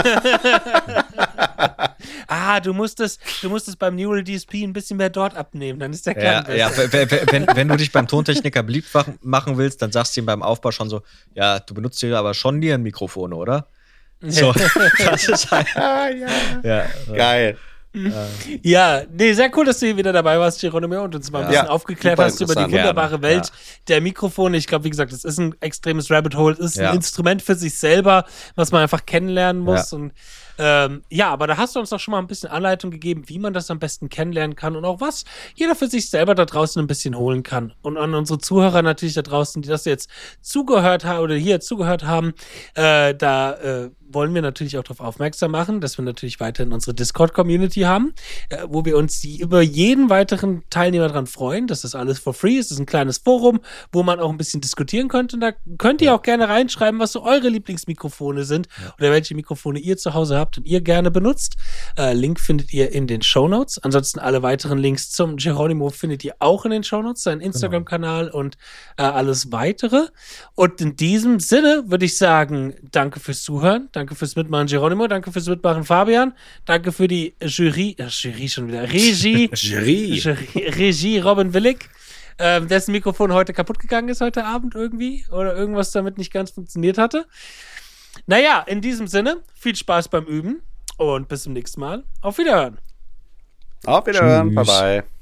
Du musst es beim Neural DSP ein bisschen mehr dort abnehmen, dann ist der Klang besser. Wenn du dich beim Tontechniker beliebt machen willst, dann sagst du ihm beim Aufbau schon so, ja, du benutzt hier aber schon Nierenmikrofone, oder? So, das ist halt. Geil. Ja, nee, sehr cool, dass du hier wieder dabei warst, Geronimo, und uns mal ein bisschen aufgeklärt hast über die wunderbare Welt der Mikrofone. Ich glaube, wie gesagt, es ist ein extremes Rabbit Hole, es ist ein Instrument für sich selber, was man einfach kennenlernen muss. Und aber da hast du uns doch schon mal ein bisschen Anleitung gegeben, wie man das am besten kennenlernen kann und auch was jeder für sich selber da draußen ein bisschen holen kann. Und an unsere Zuhörer natürlich da draußen, die das jetzt zugehört haben oder hier zugehört haben, wollen wir natürlich auch darauf aufmerksam machen, dass wir natürlich weiterhin unsere Discord-Community haben, wo wir uns über jeden weiteren Teilnehmer dran freuen. Das ist alles for free. Es ist ein kleines Forum, wo man auch ein bisschen diskutieren könnte. Und da könnt ihr auch gerne reinschreiben, was so eure Lieblingsmikrofone sind oder welche Mikrofone ihr zu Hause habt und ihr gerne benutzt. Link findet ihr in den Shownotes. Ansonsten alle weiteren Links zum Geronimo findet ihr auch in den Shownotes, seinen Instagram-Kanal und alles weitere. Und in diesem Sinne würde ich sagen, danke fürs Zuhören. Danke fürs Mitmachen, Geronimo. Danke fürs Mitmachen, Fabian. Danke für die Regie, Robin Willig, dessen Mikrofon heute kaputt gegangen ist heute Abend irgendwie oder irgendwas damit nicht ganz funktioniert hatte. Naja, in diesem Sinne, viel Spaß beim Üben und bis zum nächsten Mal. Auf Wiederhören. Auf Wiederhören. Bye, bye.